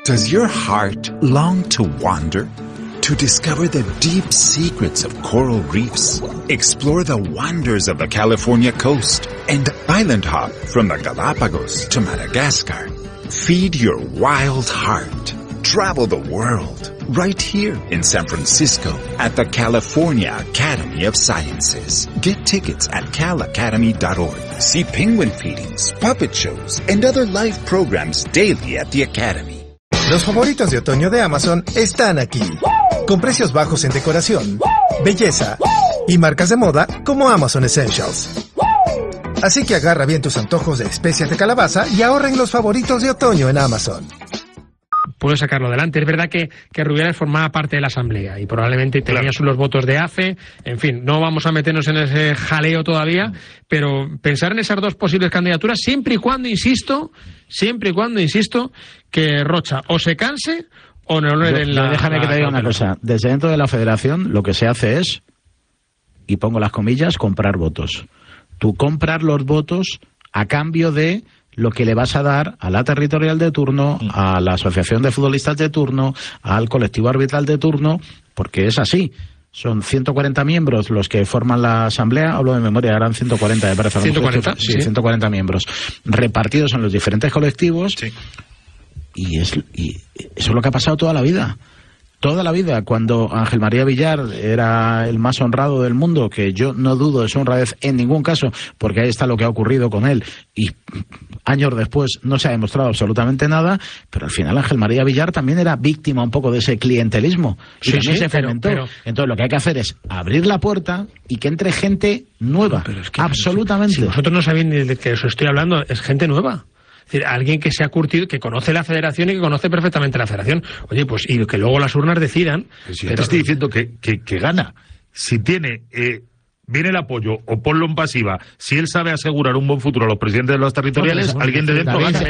Does your heart long to wander? To discover the deep secrets of coral reefs? Explore the wonders of the California coast and island hop from the Galapagos to Madagascar. Feed your wild heart. Travel the world right here in San Francisco at the California Academy of Sciences. Get tickets at calacademy.org. See penguin feedings, puppet shows, and other live programs daily at the Academy. Los favoritos de otoño de Amazon están aquí, con precios bajos en decoración, belleza y marcas de moda como Amazon Essentials. Así que agarra bien tus antojos de especias de calabaza y ahorra en los favoritos de otoño en Amazon. Puedo sacarlo adelante. Es verdad que Rubiales formaba parte de la Asamblea y probablemente tenía los votos de AFE. En fin, no vamos a meternos en ese jaleo todavía, pero pensar en esas dos posibles candidaturas siempre y cuando, insisto, que Rocha o se canse o no le den la... Déjame que te diga una cosa. Desde dentro de la Federación lo que se hace es, y pongo las comillas, comprar votos. Tú compras los votos a cambio de lo que le vas a dar a la territorial de turno, a la asociación de futbolistas de turno, al colectivo arbitral de turno, porque es así. Son 140 miembros los que forman la asamblea, hablo de memoria, eran 140, me parece. 140, sí, 140 miembros, repartidos en los diferentes colectivos, sí. Y eso es lo que ha pasado toda la vida. Toda la vida, cuando Ángel María Villar era el más honrado del mundo, que yo no dudo de su honradez en ningún caso, porque ahí está lo que ha ocurrido con él, y años después no se ha demostrado absolutamente nada, pero al final Ángel María Villar también era víctima un poco de ese clientelismo, y también se fomentó. Entonces lo que hay que hacer es abrir la puerta y que entre gente nueva, es que, absolutamente. Si vosotros no sabéis ni de qué os estoy hablando, es gente nueva. Es decir, alguien que se ha curtido, que conoce la federación y que conoce perfectamente la federación. Oye, pues, y que luego las urnas decidan. Si pero te estoy diciendo que gana. Si tiene, viene el apoyo o ponlo en pasiva, si él sabe asegurar un buen futuro a los presidentes de los territoriales, alguien de dentro gana.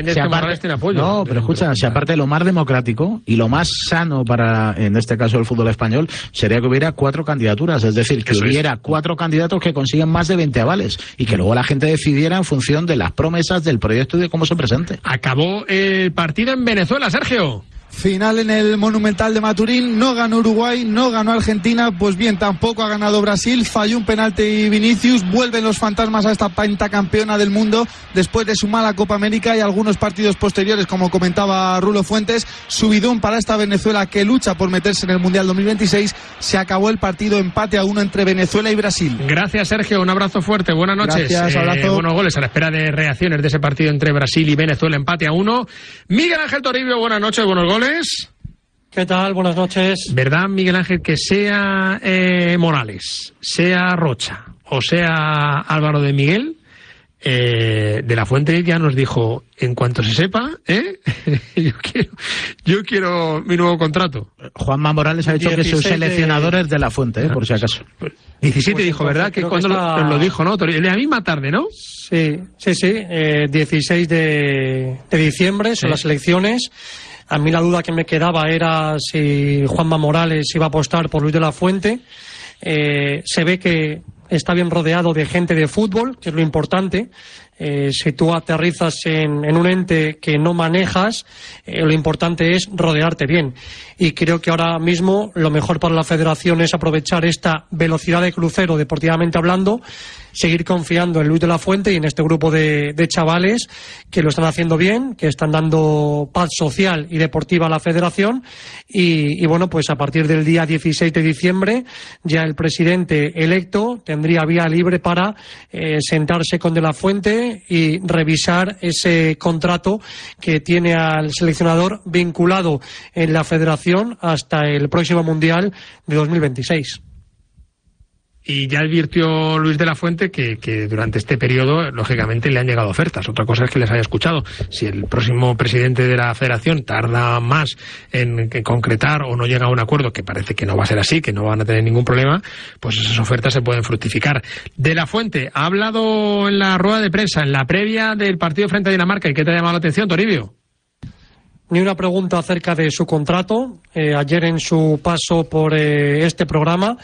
No, pero escucha, si aparte lo más democrático y lo más sano para, en este caso, el fútbol español, sería que hubiera 4 candidaturas, es decir, que hubiera 4 candidatos que consigan más de 20 avales y que luego la gente decidiera en función de las promesas del proyecto y de cómo se presente. Acabó el partido en Venezuela, Sergio. Final en el Monumental de Maturín, no ganó Uruguay, no ganó Argentina, pues bien, tampoco ha ganado Brasil, falló un penalti Vinicius, vuelven los fantasmas a esta pentacampeona del mundo después de su mala Copa América y algunos partidos posteriores, como comentaba Rulo Fuentes, subidón para esta Venezuela que lucha por meterse en el Mundial 2026, se acabó el partido empate a 1 entre Venezuela y Brasil. Gracias, Sergio, un abrazo fuerte, buenas noches. Gracias, abrazo. Buenos goles a la espera de reacciones de ese partido entre Brasil y Venezuela, empate a 1. Miguel Ángel Toribio, buenas noches, buenos goles. ¿Qué tal? Buenas noches. ¿Verdad, Miguel Ángel, que sea Morales, sea Rocha o sea Álvaro de Miguel, de la Fuente ya nos dijo, en cuanto se sepa, yo quiero mi nuevo contrato? Juanma Morales ha dicho que sus seleccionadores de la Fuente, por si acaso. 17 pues dijo, ¿verdad? Que cuando lo dijo, ¿no? La misma tarde, ¿no? Sí. 16 de diciembre son las elecciones. A mí la duda que me quedaba era si Juanma Morales iba a apostar por Luis de la Fuente. Se ve que está bien rodeado de gente de fútbol, que es lo importante. Si tú aterrizas en un ente que no manejas, lo importante es rodearte bien. Y creo que ahora mismo lo mejor para la federación es aprovechar esta velocidad de crucero, deportivamente hablando, seguir confiando en Luis de la Fuente y en este grupo de chavales que lo están haciendo bien, que están dando paz social y deportiva a la federación y bueno, pues a partir del día 16 de diciembre ya el presidente electo tendría vía libre para sentarse con de la Fuente y revisar ese contrato que tiene al seleccionador vinculado en la federación hasta el próximo Mundial de 2026. Y ya advirtió Luis de la Fuente que durante este periodo, lógicamente, le han llegado ofertas. Otra cosa es que les haya escuchado. Si el próximo presidente de la federación tarda más en concretar o no llega a un acuerdo, que parece que no va a ser así, que no van a tener ningún problema, pues esas ofertas se pueden fructificar. De la Fuente ha hablado en la rueda de prensa, en la previa del partido frente a Dinamarca. ¿Y qué te ha llamado la atención, Toribio? Ni una pregunta acerca de su contrato. Ayer en su paso por este programa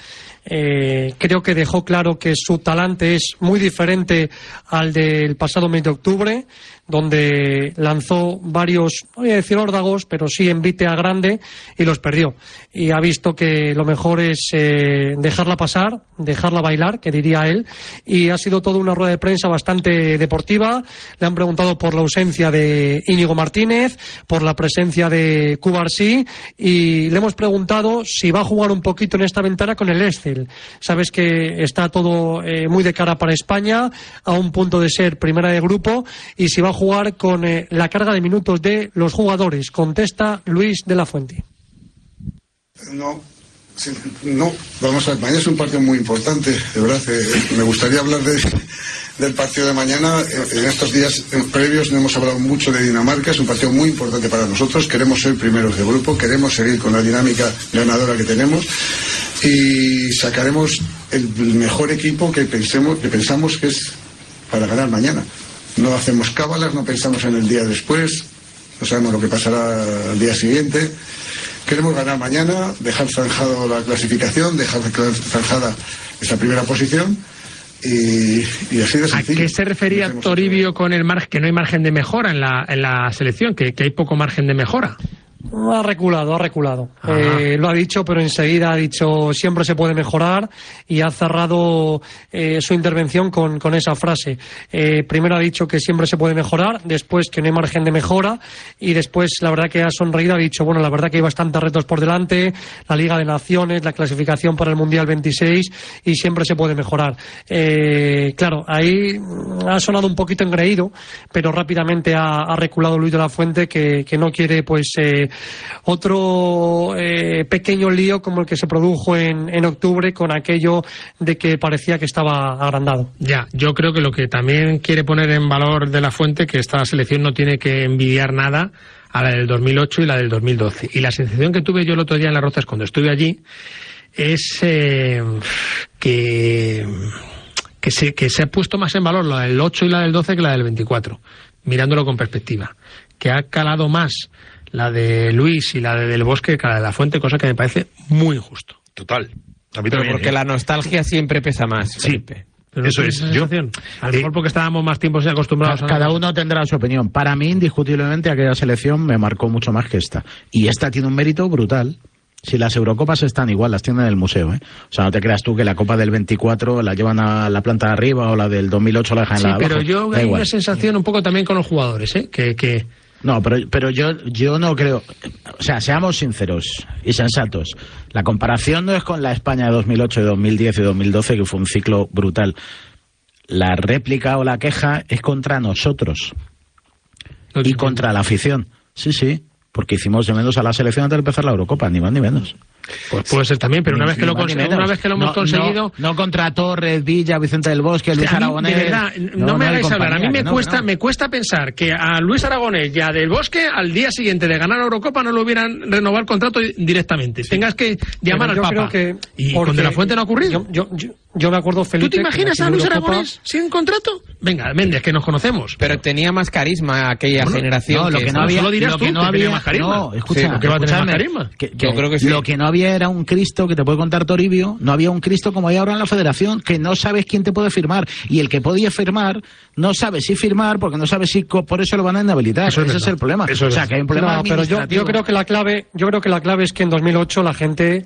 Creo que dejó claro que su talante es muy diferente al del pasado mes de octubre, donde lanzó varios, no voy a decir órdagos, pero sí envite a grande y los perdió. Y ha visto que lo mejor es dejarla pasar, dejarla bailar, que diría él, y ha sido toda una rueda de prensa bastante deportiva. Le han preguntado por la ausencia de Íñigo Martínez, por la presencia de Cubarsí, y le hemos preguntado si va a jugar un poquito en esta ventana con el Estel. Sabes que está todo muy de cara para España, a un punto de ser primera de grupo, y si va a jugar con la carga de minutos de los jugadores. Contesta Luis de la Fuente. No, vamos a ver, mañana es un partido muy importante, de verdad. Me gustaría hablar del partido de mañana. En estos días previos no hemos hablado mucho de Dinamarca, es un partido muy importante para nosotros. Queremos ser primeros de grupo, queremos seguir con la dinámica ganadora que tenemos y sacaremos el mejor equipo que pensamos que es para ganar mañana. No hacemos cábalas, no pensamos en el día después, no sabemos lo que pasará al día siguiente. Queremos ganar mañana, dejar zanjado la clasificación, dejar zanjada esa primera posición y así de sencillo. ¿A qué se refería Toribio con el margen, que no hay margen de mejora en la selección, que hay poco margen de mejora? Ha reculado. Lo ha dicho, pero enseguida ha dicho siempre se puede mejorar y ha cerrado su intervención con esa frase. Primero ha dicho que siempre se puede mejorar, después que no hay margen de mejora y después la verdad que ha sonreído, ha dicho, bueno, la verdad que hay bastantes retos por delante, la Liga de Naciones, la clasificación para el Mundial 26 y siempre se puede mejorar. Claro, ahí ha sonado un poquito engreído, pero rápidamente ha reculado Luis de la Fuente que no quiere pues otro pequeño lío como el que se produjo en octubre con aquello de que parecía que estaba agrandado. Ya, yo creo que lo que también quiere poner en valor de la Fuente, que esta selección no tiene que envidiar nada a la del 2008 y la del 2012. Y la sensación que tuve yo el otro día en Las Rozas cuando estuve allí es que se ha puesto más en valor la del 8 y la del 12 que la del 24, mirándolo con perspectiva, que ha calado más la de Luis y la de Del Bosque que la de la Fuente, cosa que me parece muy injusto. Total. A mí pero también, porque la nostalgia siempre pesa más, Felipe. Sí. Eso es. A lo mejor porque estábamos más tiempo acostumbrados a... Cada uno tendrá su opinión. Para mí, indiscutiblemente, aquella selección me marcó mucho más que esta. Y esta tiene un mérito brutal. Si las Eurocopas están igual, las tienen en el museo, ¿eh? O sea, no te creas tú que la Copa del 24 la llevan a la planta de arriba o la del 2008 la dejan en la de abajo. Sí, pero yo hay una sensación un poco también con los jugadores, ¿eh? Que... No, pero yo no creo... O sea, seamos sinceros y sensatos. La comparación no es con la España de 2008, de 2010 y 2012, que fue un ciclo brutal. La réplica o la queja es contra nosotros y contra la afición. Sí, porque hicimos de menos a la selección antes de empezar la Eurocopa, ni más ni menos. Pues puede ser también, pero una vez que lo hemos conseguido... No contra Torres, Villa, Vicente del Bosque, Luis Aragonés... De verdad, no me hagáis hablar. A mí me cuesta pensar que a Luis Aragonés y a Del Bosque al día siguiente de ganar la Eurocopa no lo hubieran renovado el contrato directamente. Sí. Tengas que llamar al Papa. Y con De la Fuente no ha ocurrido. Yo me acuerdo, Felipe... ¿Tú te imaginas a Luis Aragonés sin contrato? Venga, Méndez, que nos conocemos. Pero tenía más carisma aquella generación. No, lo que no había... Solo dirás lo tú que no había más carisma. No, escucha, ¿qué va a tener más carisma? Yo creo que sí. Lo que no había era un Cristo, que te puede contar Toribio, no había un Cristo como hay ahora en la Federación, que no sabes quién te puede firmar. Y el que podía firmar, no sabe si firmar, porque no sabe si por eso lo van a inhabilitar. Ese es el problema. O sea, que hay un problema administrativo. Pero yo creo que la clave es que en 2008 la gente...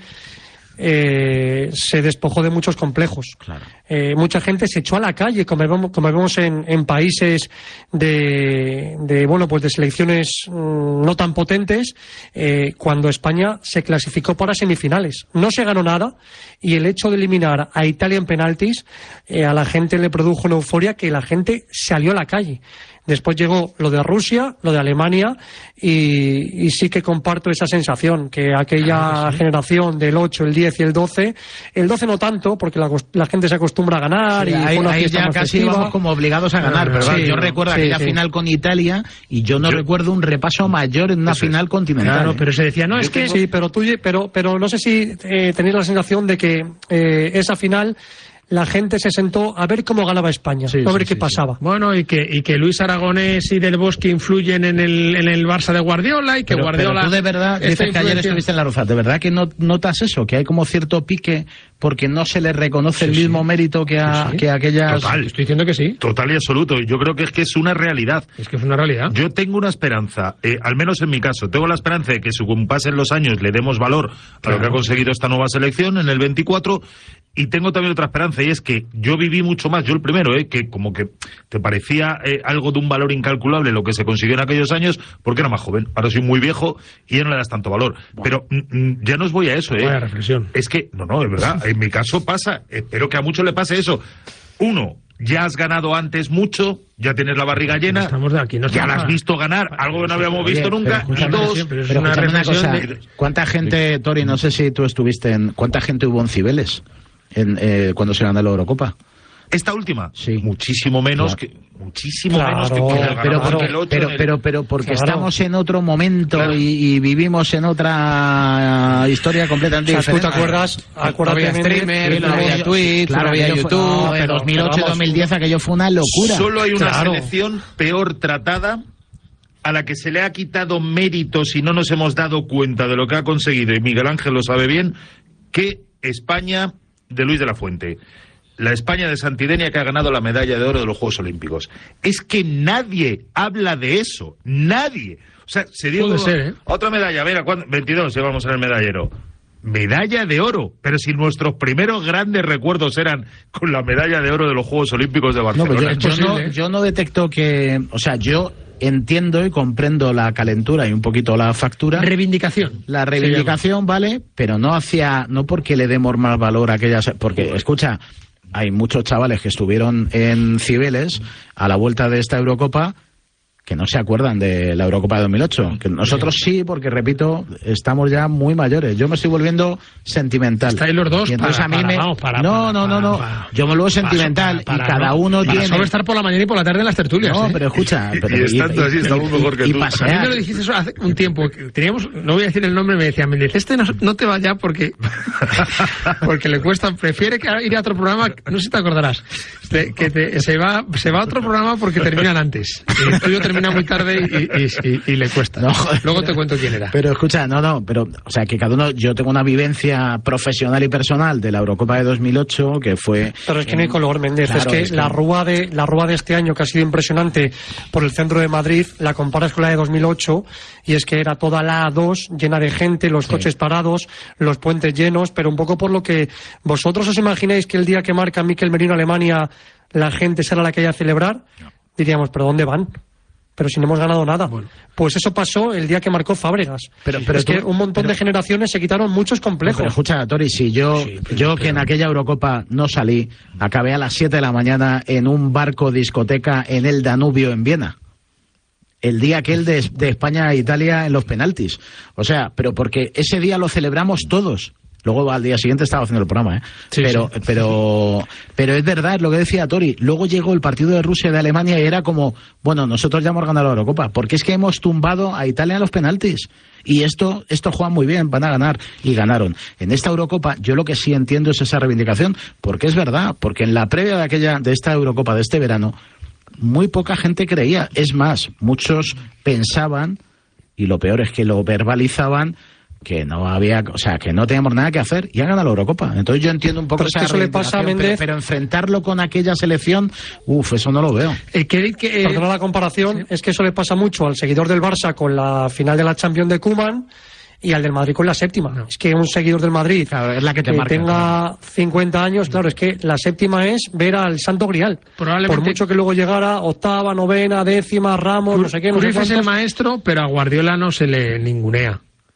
se despojó de muchos complejos. Claro. Mucha gente se echó a la calle, como vemos en países de selecciones no tan potentes, cuando España se clasificó para semifinales. No se ganó nada y el hecho de eliminar a Italia en penaltis a la gente le produjo una euforia que la gente salió a la calle. Después llegó lo de Rusia, lo de Alemania, y sí que comparto esa sensación, que aquella generación del 8, el 10 y el 12 no tanto, porque la gente se acostumbra a ganar, y ahí ya casi íbamos como obligados a ganar, pero yo recuerdo aquella final con Italia, y yo no recuerdo un repaso mayor en una final continental. Claro, pero se decía, no, es que... Sí, pero no sé si tenéis la sensación de que esa final la gente se sentó a ver cómo ganaba España, a ver qué pasaba. Bueno, y que Luis Aragonés y Del Bosque influyen en el Barça de Guardiola, y que Guardiola... Pero tú de verdad, dices que ayer estuviste en la Rozas, ¿de verdad que no notas eso? Que hay como cierto pique porque no se le reconoce el mismo mérito que a aquellas... Total, estoy diciendo que sí. Total y absoluto. Yo creo que es una realidad. Es que es una realidad. Yo tengo una esperanza, al menos en mi caso, tengo la esperanza de que según pasen los años le demos valor a lo que ha conseguido esta nueva selección en el 24, y tengo también otra esperanza, y es que yo viví mucho más, yo el primero, que como que te parecía algo de un valor incalculable lo que se consiguió en aquellos años, porque era más joven. Ahora soy muy viejo y ya no le das tanto valor. Bueno. Pero ya no os voy a eso, Vaya reflexión. Es que, no, es verdad, en mi caso pasa, espero que a muchos le pase eso. Uno, ya has ganado antes mucho, ya tienes la barriga llena, ya la has visto ganar, algo que no habíamos visto nunca, y dos... Pero una cosa, ¿cuánta gente, Tori, no sé si tú estuviste cuánta gente hubo en Cibeles cuando se ganó la Eurocopa? ¿Esta última? Sí. Muchísimo menos que... Muchísimo menos que pero porque estamos en otro momento y vivimos en otra historia completamente diferente. ¿Tú te acuerdas? No había streamer, no había Twitch, no había YouTube. De 2008-2010 aquello fue una locura. Solo hay una selección peor tratada, a la que se le ha quitado méritos y no nos hemos dado cuenta de lo que ha conseguido, y Miguel Ángel lo sabe bien, que España de Luis de la Fuente. La España de Santidenia, que ha ganado la medalla de oro de los Juegos Olímpicos. Es que nadie habla de eso. Nadie. O sea, se dio otra medalla. Mira, 22 llevamos en el medallero. Medalla de oro. Pero si nuestros primeros grandes recuerdos eran con la medalla de oro de los Juegos Olímpicos de Barcelona. Yo no detecto que... O sea, yo entiendo y comprendo la calentura y un poquito la factura. Reivindicación. La reivindicación, vale, pero no porque le demos más valor a aquellas... Porque, escucha... Hay muchos chavales que estuvieron en Cibeles a la vuelta de esta Eurocopa que no se acuerdan de la Eurocopa de 2008. Que nosotros sí, porque, repito, estamos ya muy mayores. Yo me estoy volviendo sentimental. Estáis los dos. Y entonces no. Yo me vuelvo sentimental y cada uno tiene... Solo estar por la mañana y por la tarde en las tertulias. No, pero escucha... Y estando así estamos mejor que tú. A mí me lo dijiste eso hace un tiempo. Teníamos, no voy a decir el nombre, me decía, Méndez, no te vaya porque le cuesta, prefiere ir a otro programa, no sé si te acordarás, se va a otro programa porque terminan antes. El estudio termina muy tarde y le cuesta. No, luego te cuento quién era. Pero escucha, o sea, que cada uno, yo tengo una vivencia profesional y personal de la Eurocopa de 2008 que fue... Pero es que no hay color, Méndez, claro, es que la rúa de este año, que ha sido impresionante por el centro de Madrid, la comparas con la de 2008 y es que era toda la A2 llena de gente, los coches parados, los puentes llenos, pero un poco por lo que vosotros os imagináis que el día que marca Mikel Merino Alemania la gente será la que haya a celebrar, diríamos, ¿pero dónde van? Pero si no hemos ganado nada. Bueno. Pues eso pasó el día que marcó Fábregas. Pero es que un montón de generaciones se quitaron muchos complejos. Pero escucha, Tori, si yo que en aquella Eurocopa no salí, acabé a las 7 de la mañana en un barco discoteca en el Danubio en Viena. El día aquel de España a Italia en los penaltis. O sea, pero porque ese día lo celebramos todos. Luego al día siguiente estaba haciendo el programa, pero es verdad lo que decía Tori. Luego llegó el partido de Rusia y de Alemania y era como, bueno, nosotros ya hemos ganado la Eurocopa, porque es que hemos tumbado a Italia en los penaltis. Y esto juegan muy bien, van a ganar. Y ganaron. En esta Eurocopa, yo lo que sí entiendo es esa reivindicación, porque es verdad, porque en la previa de esta Eurocopa de este verano, muy poca gente creía. Es más, muchos pensaban, y lo peor es que lo verbalizaban, que no había, o sea, que no teníamos nada que hacer y han ganado la Eurocopa. Entonces yo entiendo un poco esa eso le pasa a Méndez, pero enfrentarlo con aquella selección, eso no lo veo. Perdona la comparación, es que eso le pasa mucho al seguidor del Barça con la final de la Champions de Koeman y al del Madrid con la séptima. No. Es que un seguidor del Madrid, claro, es la que te marca, tenga 50 años, claro, es que la séptima es ver al Santo Grial. Probablemente, por mucho que luego llegara octava, novena, décima, Ramos, no sé qué. Cruyff es el maestro, pero a Guardiola no se le ningunea.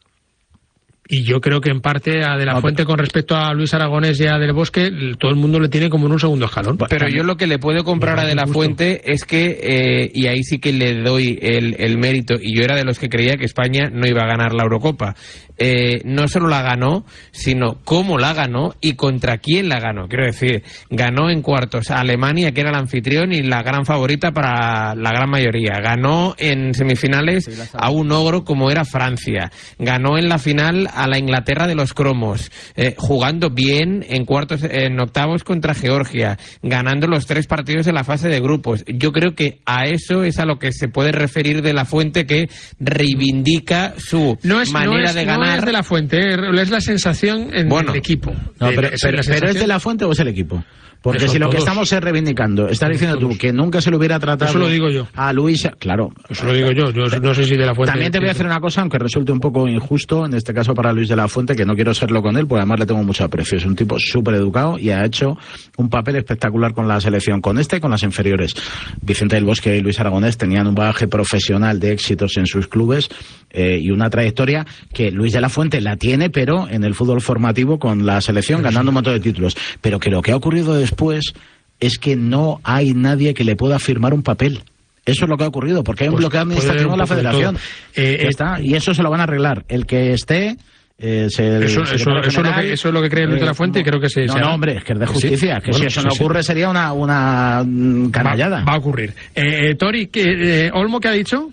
Y yo creo que en parte a De la Fuente, con respecto a Luis Aragonés y a Del Bosque, todo el mundo le tiene como en un segundo escalón. Pero yo lo que le puedo comprar a De la Fuente es que, y ahí sí que le doy el mérito, y yo era de los que creía que España no iba a ganar la Eurocopa. No solo la ganó, sino cómo la ganó y contra quién la ganó. Quiero decir, ganó en cuartos a Alemania, que era el anfitrión y la gran favorita para la gran mayoría. Ganó en semifinales a un ogro como era Francia. Ganó en la final a la Inglaterra de los cromos, jugando bien en octavos contra Georgia, ganando los 3 partidos de la fase de grupos. Yo creo que a eso es a lo que se puede referir De La Fuente, que reivindica su manera de ganar. No es De La Fuente, es la sensación en el equipo. No, pero ¿es De La Fuente o es el equipo? Porque si lo que estamos es reivindicando, estás diciendo tú que nunca se le hubiera tratado. Eso lo digo yo. A Luis, claro. Eso lo digo yo no sé si De La Fuente. También te voy a hacer una cosa, aunque resulte un poco injusto, en este caso para Luis de la Fuente, que no quiero serlo con él, porque además le tengo mucho aprecio. Es un tipo súper educado y ha hecho un papel espectacular con la selección, con y con las inferiores. Vicente del Bosque y Luis Aragonés tenían un bagaje profesional de éxitos en sus clubes y una trayectoria que Luis de la Fuente la tiene, pero en el fútbol formativo con la selección, ganando un montón de títulos. Pero que lo que ha ocurrido después es que no hay nadie que le pueda firmar un papel. Eso es lo que ha ocurrido, porque hay un bloqueo administrativo en la federación. Y eso se lo van a arreglar. El que esté... eso es lo que cree Luis de la Fuente y creo que sí. No, hombre, es que es de justicia. Que si eso no ocurre sería una canallada. Va a ocurrir. Tori, ¿Olmo qué ha dicho?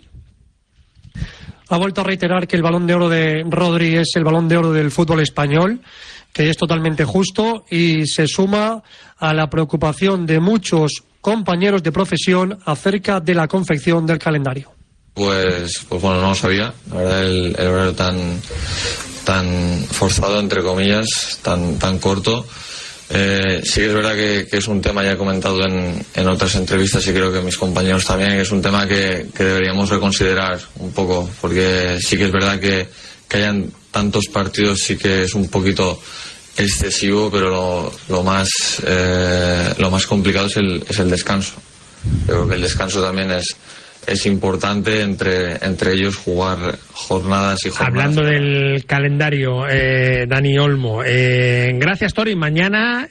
Ha vuelto a reiterar que el Balón de Oro de Rodri es el Balón de Oro del fútbol español, que es totalmente justo, y se suma a la preocupación de muchos compañeros de profesión acerca de la confección del calendario. Pues bueno, no lo sabía. La verdad, el horario tan forzado, entre comillas, tan corto. Sí que es verdad que es un tema, ya he comentado en otras entrevistas y creo que mis compañeros también, que es un tema que deberíamos reconsiderar un poco, porque sí que es verdad que hayan tantos partidos, sí que es un poquito excesivo, pero lo más complicado es el descanso. Creo que el descanso también es importante, entre ellos jugar jornadas y jornadas. Hablando del calendario, Dani Olmo, gracias Tori, mañana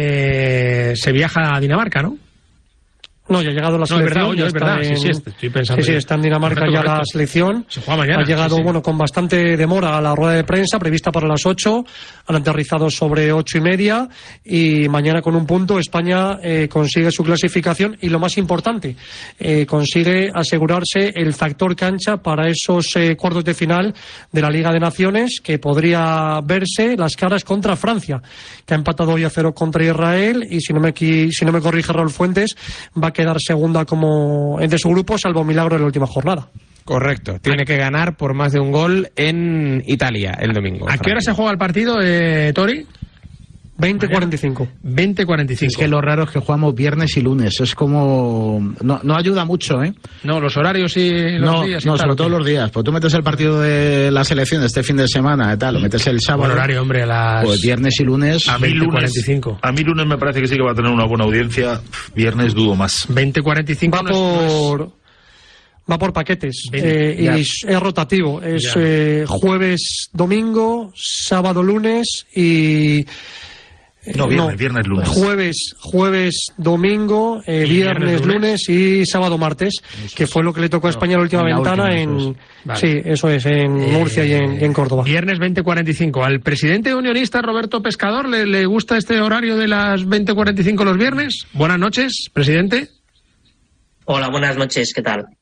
se viaja a Dinamarca, ¿no? No, ya ha llegado la selección. Es verdad. Sí, estoy pensando. Sí, está en Dinamarca ya la selección. Se juega mañana. Ha llegado, con bastante demora a la rueda de prensa, prevista para las 8. Han aterrizado sobre 8:30. Y mañana con un punto España consigue su clasificación. Y lo más importante, consigue asegurarse el factor cancha para esos cuartos de final de la Liga de Naciones, que podría verse las caras contra Francia, que ha empatado hoy a 0 contra Israel. Y si no me corrige Raúl Fuentes, va a quedar segunda como de su grupo, salvo milagro en la última jornada. Correcto, tiene que ganar por más de un gol en Italia el domingo. ¿A qué hora se juega el partido, Tori? 20:45. 20:45. Es que lo raro es que jugamos viernes y lunes. Es como... No ayuda mucho, ¿eh? No, los horarios y los días. No, sobre todo los días. Pues tú metes el partido de la selección este fin de semana y tal, lo metes el sábado. Buen horario, hombre, a las... Pues viernes y lunes... A 20:45. A mí lunes me parece que sí que va a tener una buena audiencia. Viernes dudo más. 20:45 va por paquetes y es rotativo. Es jueves, domingo, sábado, lunes y... viernes, lunes. Jueves, domingo, viernes, lunes y sábado, martes, que fue lo que le tocó a España la última ventana vale. Sí, eso es, en Murcia y en Córdoba. Viernes 20:45. ¿Al presidente unionista Roberto Pescador le gusta este horario de las 20:45 los viernes? Buenas noches, presidente. Hola, buenas noches, ¿qué tal?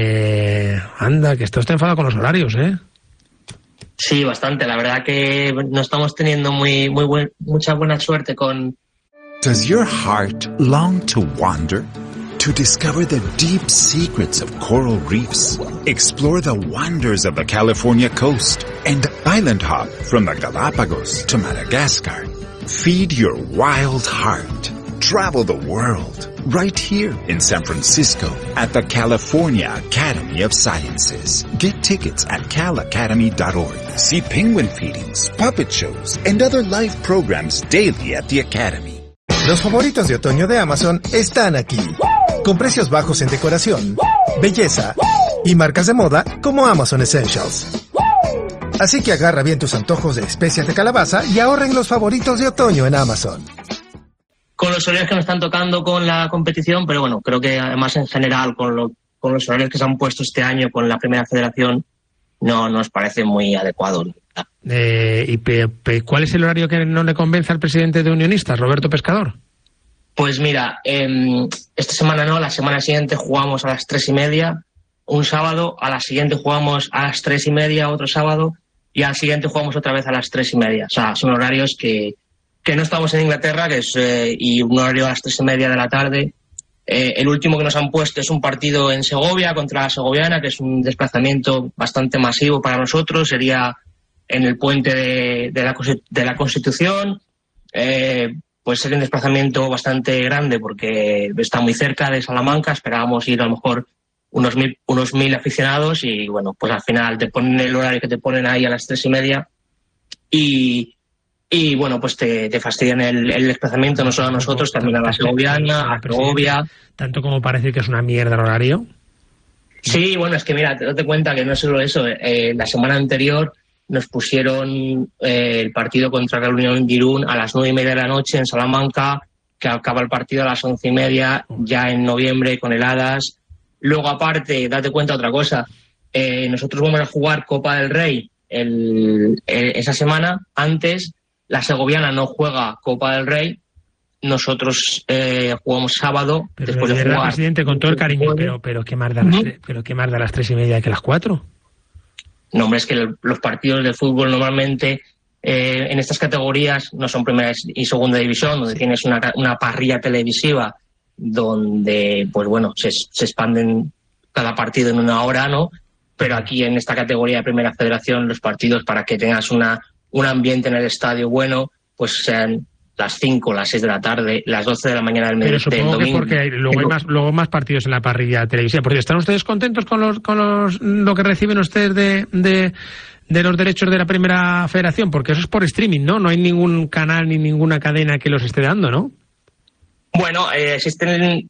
Anda, que esto está enfadado con los horarios, ¿eh? Sí, bastante. La verdad que no estamos teniendo mucha buena suerte con... Does your heart long to wander? To discover the deep secrets of coral reefs? Explore the wonders of the California coast and island hop from the Galapagos to Madagascar. Feed your wild heart. Travel the world. Right here in San Francisco at the California Academy of Sciences. Get tickets at calacademy.org. See penguin feedings, puppet shows, and other live programs daily at the Academy. Los favoritos de otoño de Amazon están aquí. Con precios bajos en decoración, belleza y marcas de moda como Amazon Essentials. Así que agarra bien tus antojos de especias de calabaza y ahorra en los favoritos de otoño en Amazon. Con los horarios que nos están tocando con la competición, pero bueno, creo que además en general con los horarios que se han puesto este año con la Primera Federación no nos parece muy adecuado. ¿Cuál es el horario que no le convence al presidente de Unionistas, Roberto Pescador? Pues mira, esta semana no, la semana siguiente jugamos a las 3:30, un sábado, a la siguiente jugamos a las 3:30, otro sábado, y al siguiente jugamos otra vez a las 3:30. O sea, son horarios que no estamos en Inglaterra, que es y un horario a las 3:30 de la tarde. El último que nos han puesto es un partido en Segovia contra la Segoviana, que es un desplazamiento bastante masivo para nosotros. Sería en el puente de la Constitución. Pues sería un desplazamiento bastante grande porque está muy cerca de Salamanca. Esperábamos ir a lo mejor unos 1.000 aficionados y bueno, pues al final te ponen el horario que te ponen ahí a las 3:30 y bueno, pues te fastidian el desplazamiento, no solo a nosotros, también a la Segoviana, a Segovia. Tanto como parece que es una mierda el horario. Sí, bueno, es que mira, date cuenta que no es solo eso. La semana anterior nos pusieron el partido contra la Unión de Irún a las 9:30 de la noche en Salamanca, que acaba el partido a las 11:30, ya en noviembre con heladas. Luego, aparte, date cuenta otra cosa. Nosotros vamos a jugar Copa del Rey esa semana. Antes, la Segoviana no juega Copa del Rey. Nosotros jugamos sábado. Pero después de jugar. Presidente, con todo el cariño, pero ¿qué más da las 3:30 que las 4? No, hombre, es que los partidos de fútbol normalmente en estas categorías no son primera y segunda división, donde tienes una parrilla televisiva donde, pues bueno, se expanden cada partido en una hora, ¿no? Pero aquí en esta categoría de Primera Federación, los partidos, para que tengas un ambiente en el estadio bueno, pues sean las 5, las 6 de la tarde, las 12 de la mañana del mediodía. Pero supongo domingo. Que porque luego hay más partidos en la parrilla televisiva. Porque ¿están ustedes contentos con lo que reciben ustedes de los derechos de la Primera Federación? Porque eso es por streaming, ¿no? No hay ningún canal ni ninguna cadena que los esté dando, ¿no? Bueno, existe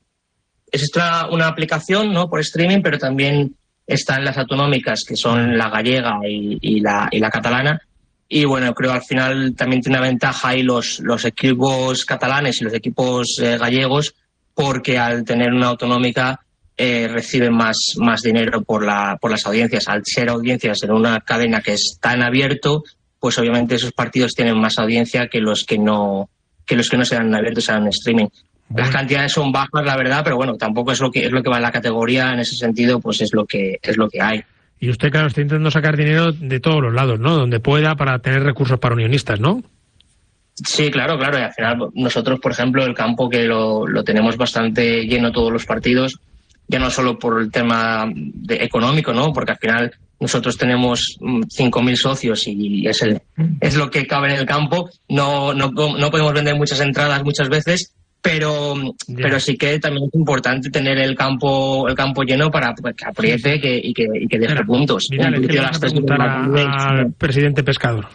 una aplicación, ¿no?, por streaming, pero también están las autonómicas, que son la gallega y la catalana. Y bueno, creo al final también tiene una ventaja ahí los equipos catalanes y los equipos gallegos, porque al tener una autonómica reciben más dinero por las audiencias. Al ser audiencias en una cadena que está en abierto, pues obviamente esos partidos tienen más audiencia que los que no se dan en abierto, se dan en streaming. Bueno. Las cantidades son bajas, la verdad, pero bueno, tampoco es lo que va en la categoría. En ese sentido, pues es lo que hay. Y usted, claro, está intentando sacar dinero de todos los lados, ¿no? Donde pueda, para tener recursos para unionistas, ¿no? Sí, claro. Y al final nosotros, por ejemplo, el campo que lo tenemos bastante lleno todos los partidos, ya no solo por el tema económico, ¿no? Porque al final nosotros tenemos 5.000 socios y es lo que cabe en el campo. No podemos vender muchas entradas muchas veces, pero sí que también es importante tener el campo lleno para que apriete y que deje puntos. Mira, le quiero preguntar al presidente Pescador.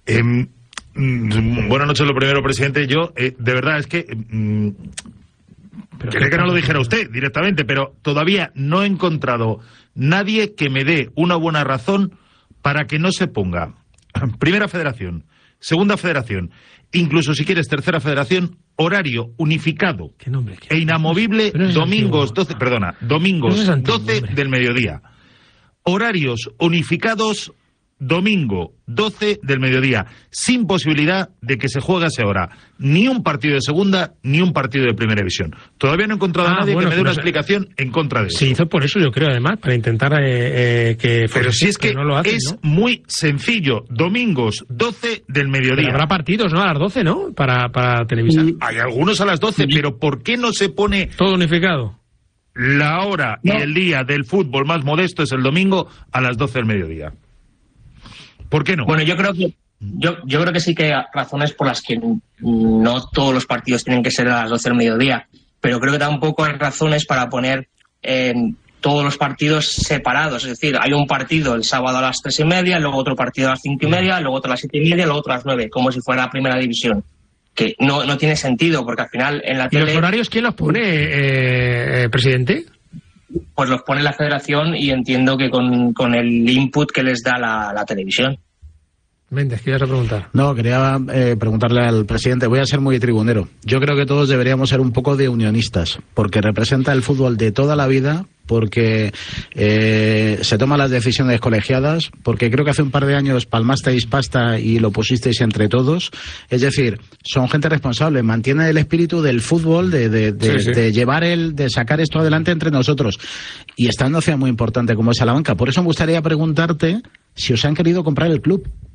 Buenas noches, lo primero, presidente. Yo, de verdad, es que quería que no lo dijera usted directamente, pero todavía no he encontrado nadie que me dé una buena razón para que no se ponga Primera Federación, Segunda Federación, incluso si quieres Tercera Federación, horario unificado e inamovible, domingos 12 del mediodía. Horarios unificados, domingo 12 del mediodía, sin posibilidad de que se juegue a esa hora ni un partido de segunda ni un partido de primera división. Todavía no he encontrado a nadie que me dé una explicación en contra de eso. Se hizo por eso, yo creo, además, para intentar que... Pero si es que no lo hacen, es, ¿no?, muy sencillo. Domingos 12 del mediodía. Pero habrá partidos, ¿no?, a las 12, ¿no?, para televisar. Hay algunos a las 12, pero ¿por qué no se pone todo unificado? La hora y el día del fútbol más modesto es el domingo a las 12 del mediodía. ¿Por qué no? Bueno, yo creo que sí que hay razones por las que no todos los partidos tienen que ser a las 12 del mediodía, pero creo que tampoco hay razones para poner todos los partidos separados. Es decir, hay un partido el sábado a las 3:30, luego otro partido a las 5:30, luego otro a las 7:30, luego otro a las 9, como si fuera la primera división. Que no tiene sentido, porque al final en la tele... ¿Y los horarios quién los pone, presidente? Pues los pone la federación y entiendo que con el input que les da la televisión. Méndez, ¿qué ibas a preguntar? No, quería preguntarle al presidente, voy a ser muy tribunero. Yo creo que todos deberíamos ser un poco de unionistas, porque representa el fútbol de toda la vida, porque se toman las decisiones colegiadas, porque creo que hace un par de años palmasteis pasta y lo pusisteis entre todos. Es decir, son gente responsable, mantiene el espíritu del fútbol, de llevar de sacar esto adelante entre nosotros. Y está en una ciudad muy importante como es Salamanca. Por eso me gustaría preguntarte si os han querido comprar el club.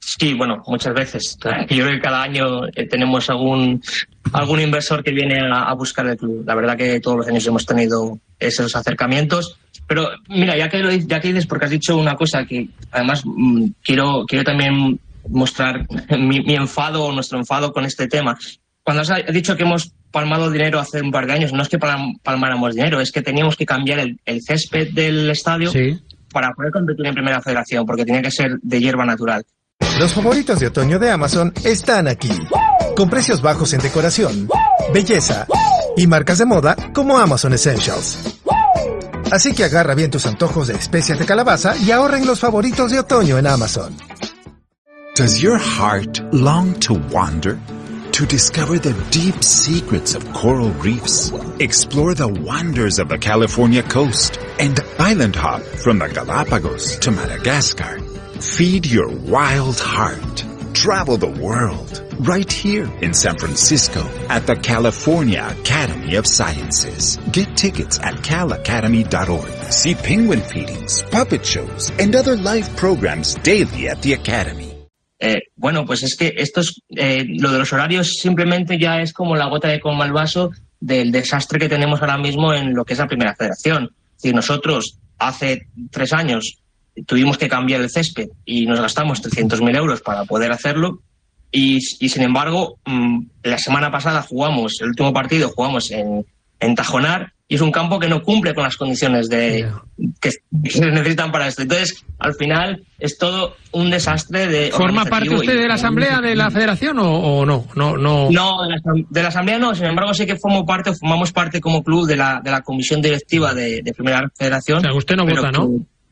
Sí, bueno, muchas veces. Yo creo que cada año tenemos algún inversor que viene a buscar el club. La verdad que todos los años hemos tenido esos acercamientos. Pero mira, ya que dices, porque has dicho una cosa que además quiero también mostrar mi enfado o nuestro enfado con este tema. Cuando has dicho que hemos palmado dinero hace un par de años, no es que palmáramos dinero, es que teníamos que cambiar el césped del estadio para poder competir en Primera Federación, porque tenía que ser de hierba natural. Los favoritos de otoño de Amazon están aquí, con precios bajos en decoración, belleza y marcas de moda como Amazon Essentials. Así que agarra bien tus antojos de especias de calabaza y ahorra en los favoritos de otoño en Amazon. Does your heart long to wander? To discover the deep secrets of coral reefs, explore the wonders of the California coast, and island hop from the Galapagos to Madagascar. Feed your wild heart. Travel the world. Right here in San Francisco at the California Academy of Sciences. Get tickets at calacademy.org. See penguin feedings, puppet shows, and other live programs daily at the Academy. Bueno, pues es que lo de los horarios simplemente ya es como la gota de colma al vaso del desastre que tenemos ahora mismo en lo que es la Primera Federación. Es decir, nosotros hace 3 años tuvimos que cambiar el césped y nos gastamos 300.000 euros para poder hacerlo y sin embargo la semana pasada el último partido jugamos en Tajonar y es un campo que no cumple con las condiciones que se necesitan para esto. Entonces, al final, es todo un desastre. ¿Forma parte usted de la asamblea de la federación o no? No, de la asamblea no. Sin embargo, sí que formamos parte como club de la comisión directiva de Primera Federación. O sea, usted no vota, ¿no?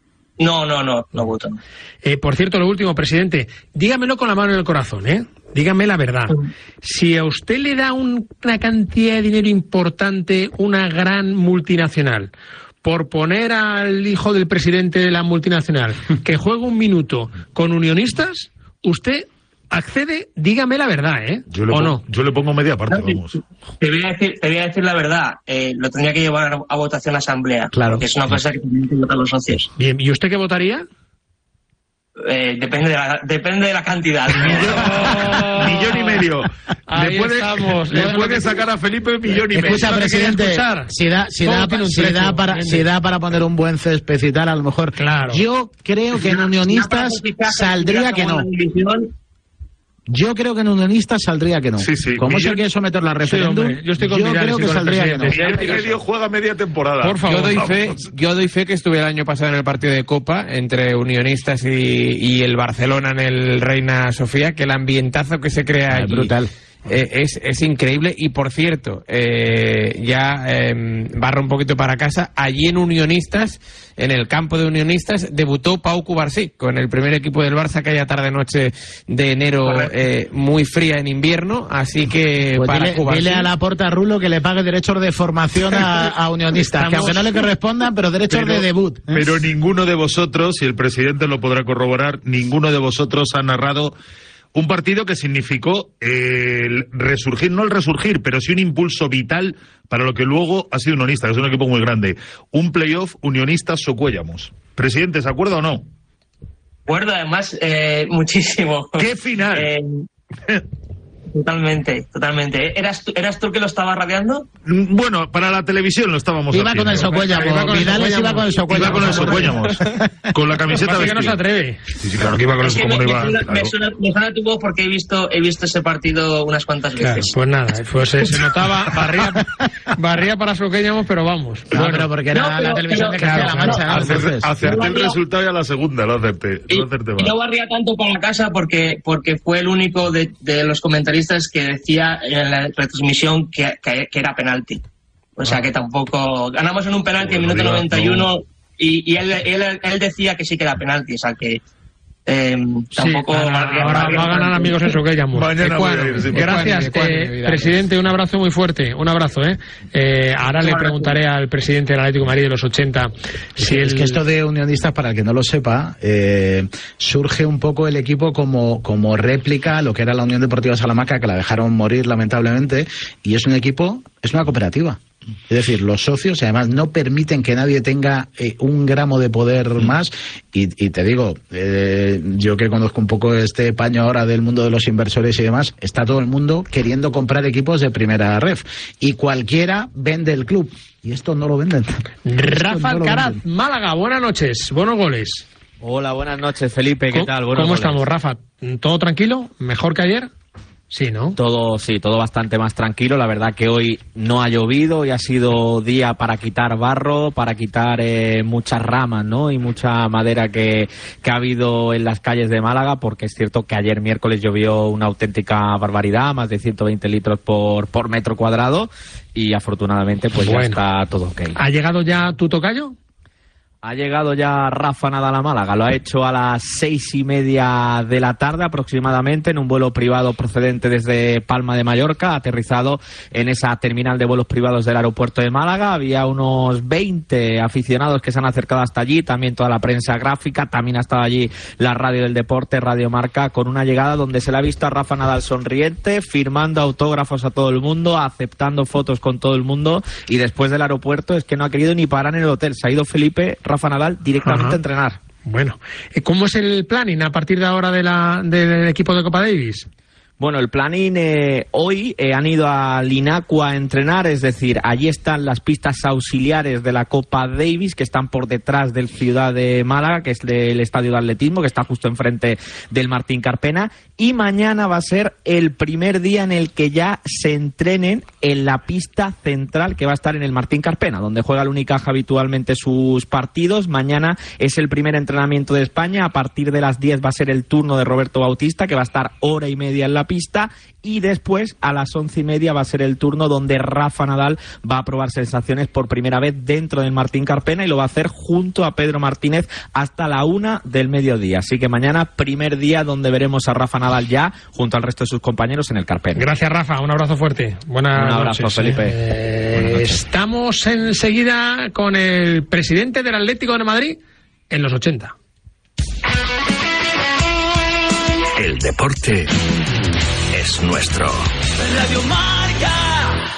No voto. Por cierto, lo último, presidente, dígamelo con la mano en el corazón, ¿eh? Dígame la verdad. Si a usted le da una cantidad de dinero importante, una gran multinacional, por poner al hijo del presidente de la multinacional que juegue un minuto con unionistas, usted accede, dígame la verdad, ¿eh? Yo le pongo media parte, vamos. Te voy a decir la verdad. Lo tendría que llevar a votación a la asamblea. Claro. Porque es una cosa que tienen que votar los socios. Bien, ¿y usted qué votaría? Depende de la cantidad. Millón y medio. Le puede sacar a Felipe millón y medio. Escucha, presidente, si da para poner un buen césped y tal, a lo mejor. Claro. Yo creo que en Unionistas saldría que no. Yo creo que en Unionistas saldría que no. Sí. Como se quiere someterla a referéndum, yo creo que saldría que no. Millón y medio juega media temporada. Por favor. Yo doy fe que estuve el año pasado en el partido de Copa entre Unionistas y el Barcelona en el Reina Sofía, que el ambientazo que se crea allí brutal. Es increíble. Y por cierto, barro un poquito para casa, allí en Unionistas, en el campo de Unionistas, debutó Pau Cubarsí con el primer equipo del Barça aquella tarde-noche de enero, muy fría en invierno, así que pues para Cubarsí, dile a Laporta Rulo que le pague derechos de formación a Unionistas, que aunque no le correspondan, pero derechos de debut. Pero ninguno de vosotros, y el presidente lo podrá corroborar, ninguno de vosotros ha narrado un partido que significó el resurgir, no el resurgir, pero sí un impulso vital para lo que luego ha sido Unionistas, que es un equipo muy grande. Un playoff Unionistas-Socuéllamos. Presidente, ¿se acuerda o no? Acuerdo, además, muchísimo. ¿Qué final? Totalmente. ¿Eras tú que lo estaba radiando? Bueno, para la televisión lo estábamos haciendo. Iba con el Socuéllamos. Vidales iba con el Socuéllamos. Iba con el Socuéllamos. Con la camiseta que no se atreve. Sí, claro que iba con el Socuéllamos. Me suena tu voz porque he visto ese partido unas cuantas veces. Pues nada, se notaba, barría para Socuéllamos, pero vamos. No, pero porque era la televisión de Castilla-La Mancha. Acerté el resultado y a la segunda lo acerté. Y no barría tanto para casa porque fue el único de los comentaristas que decía en la retransmisión que era penalti. O sea que tampoco... Ganamos en un penalti en minuto 91 y él decía que sí que era penalti. O sea que tampoco... Ahora va a ganar amigos en Socuéllamos. Gracias, presidente. Un abrazo muy fuerte. Un abrazo, ahora le preguntaré al presidente del Atlético de Madrid de los 80 si es que esto de Unionistas, para el que no lo sepa, surge un poco el equipo como réplica a lo que era la Unión Deportiva Salamanca, que la dejaron morir lamentablemente, y es un equipo, es una cooperativa. Es decir, los socios además no permiten que nadie tenga un gramo de poder más. Y te digo, yo que conozco un poco este paño ahora del mundo de los inversores y demás, está todo el mundo queriendo comprar equipos de primera ref. Y cualquiera vende el club. Y esto no lo venden. Rafa Alcaraz, Málaga, buenas noches, buenos goles. Hola, buenas noches, Felipe, ¿qué tal? ¿Cómo estamos, Rafa? ¿Todo tranquilo? ¿Mejor que ayer? Sí, ¿no? Todo bastante más tranquilo. La verdad que hoy no ha llovido y ha sido día para quitar barro, para quitar muchas ramas, ¿no? Y mucha madera que ha habido en las calles de Málaga, porque es cierto que ayer miércoles llovió una auténtica barbaridad, más de 120 litros por metro cuadrado, y afortunadamente pues ya está todo ok. ¿Ha llegado ya tu tocayo? Ha llegado ya Rafa Nadal a Málaga, lo ha hecho a las 6:30 de la tarde aproximadamente en un vuelo privado procedente desde Palma de Mallorca, ha aterrizado en esa terminal de vuelos privados del aeropuerto de Málaga. Había unos 20 aficionados que se han acercado hasta allí, también toda la prensa gráfica, también ha estado allí la radio del deporte, Radio Marca, con una llegada donde se le ha visto a Rafa Nadal sonriente, firmando autógrafos a todo el mundo, aceptando fotos con todo el mundo, y después del aeropuerto es que no ha querido ni parar en el hotel, se ha ido Felipe, Rafa Nadal directamente a entrenar. Bueno, ¿cómo es el planning a partir de ahora del equipo de Copa Davis? Bueno, el planning hoy han ido a Linacua a entrenar, es decir, allí están las pistas auxiliares de la Copa Davis, que están por detrás del Ciudad de Málaga, que es del estadio de atletismo, que está justo enfrente del Martín Carpena, y mañana va a ser el primer día en el que ya se entrenen en la pista central que va a estar en el Martín Carpena, donde juega el Unicaja habitualmente sus partidos. Mañana es el primer entrenamiento de España, a partir de las 10 va a ser el turno de Roberto Bautista, que va a estar hora y media en la pista, y después a las 11:30 va a ser el turno donde Rafa Nadal va a probar sensaciones por primera vez dentro del Martín Carpena, y lo va a hacer junto a Pedro Martínez hasta la 1 del mediodía. Así que mañana primer día donde veremos a Rafa Nadal ya junto al resto de sus compañeros en el Carpena. Gracias, Rafa, un abrazo fuerte. Buenas noches. Un abrazo, Felipe. Estamos enseguida con el presidente del Atlético de Madrid en los 80. El deporte es nuestro. Radio Marca.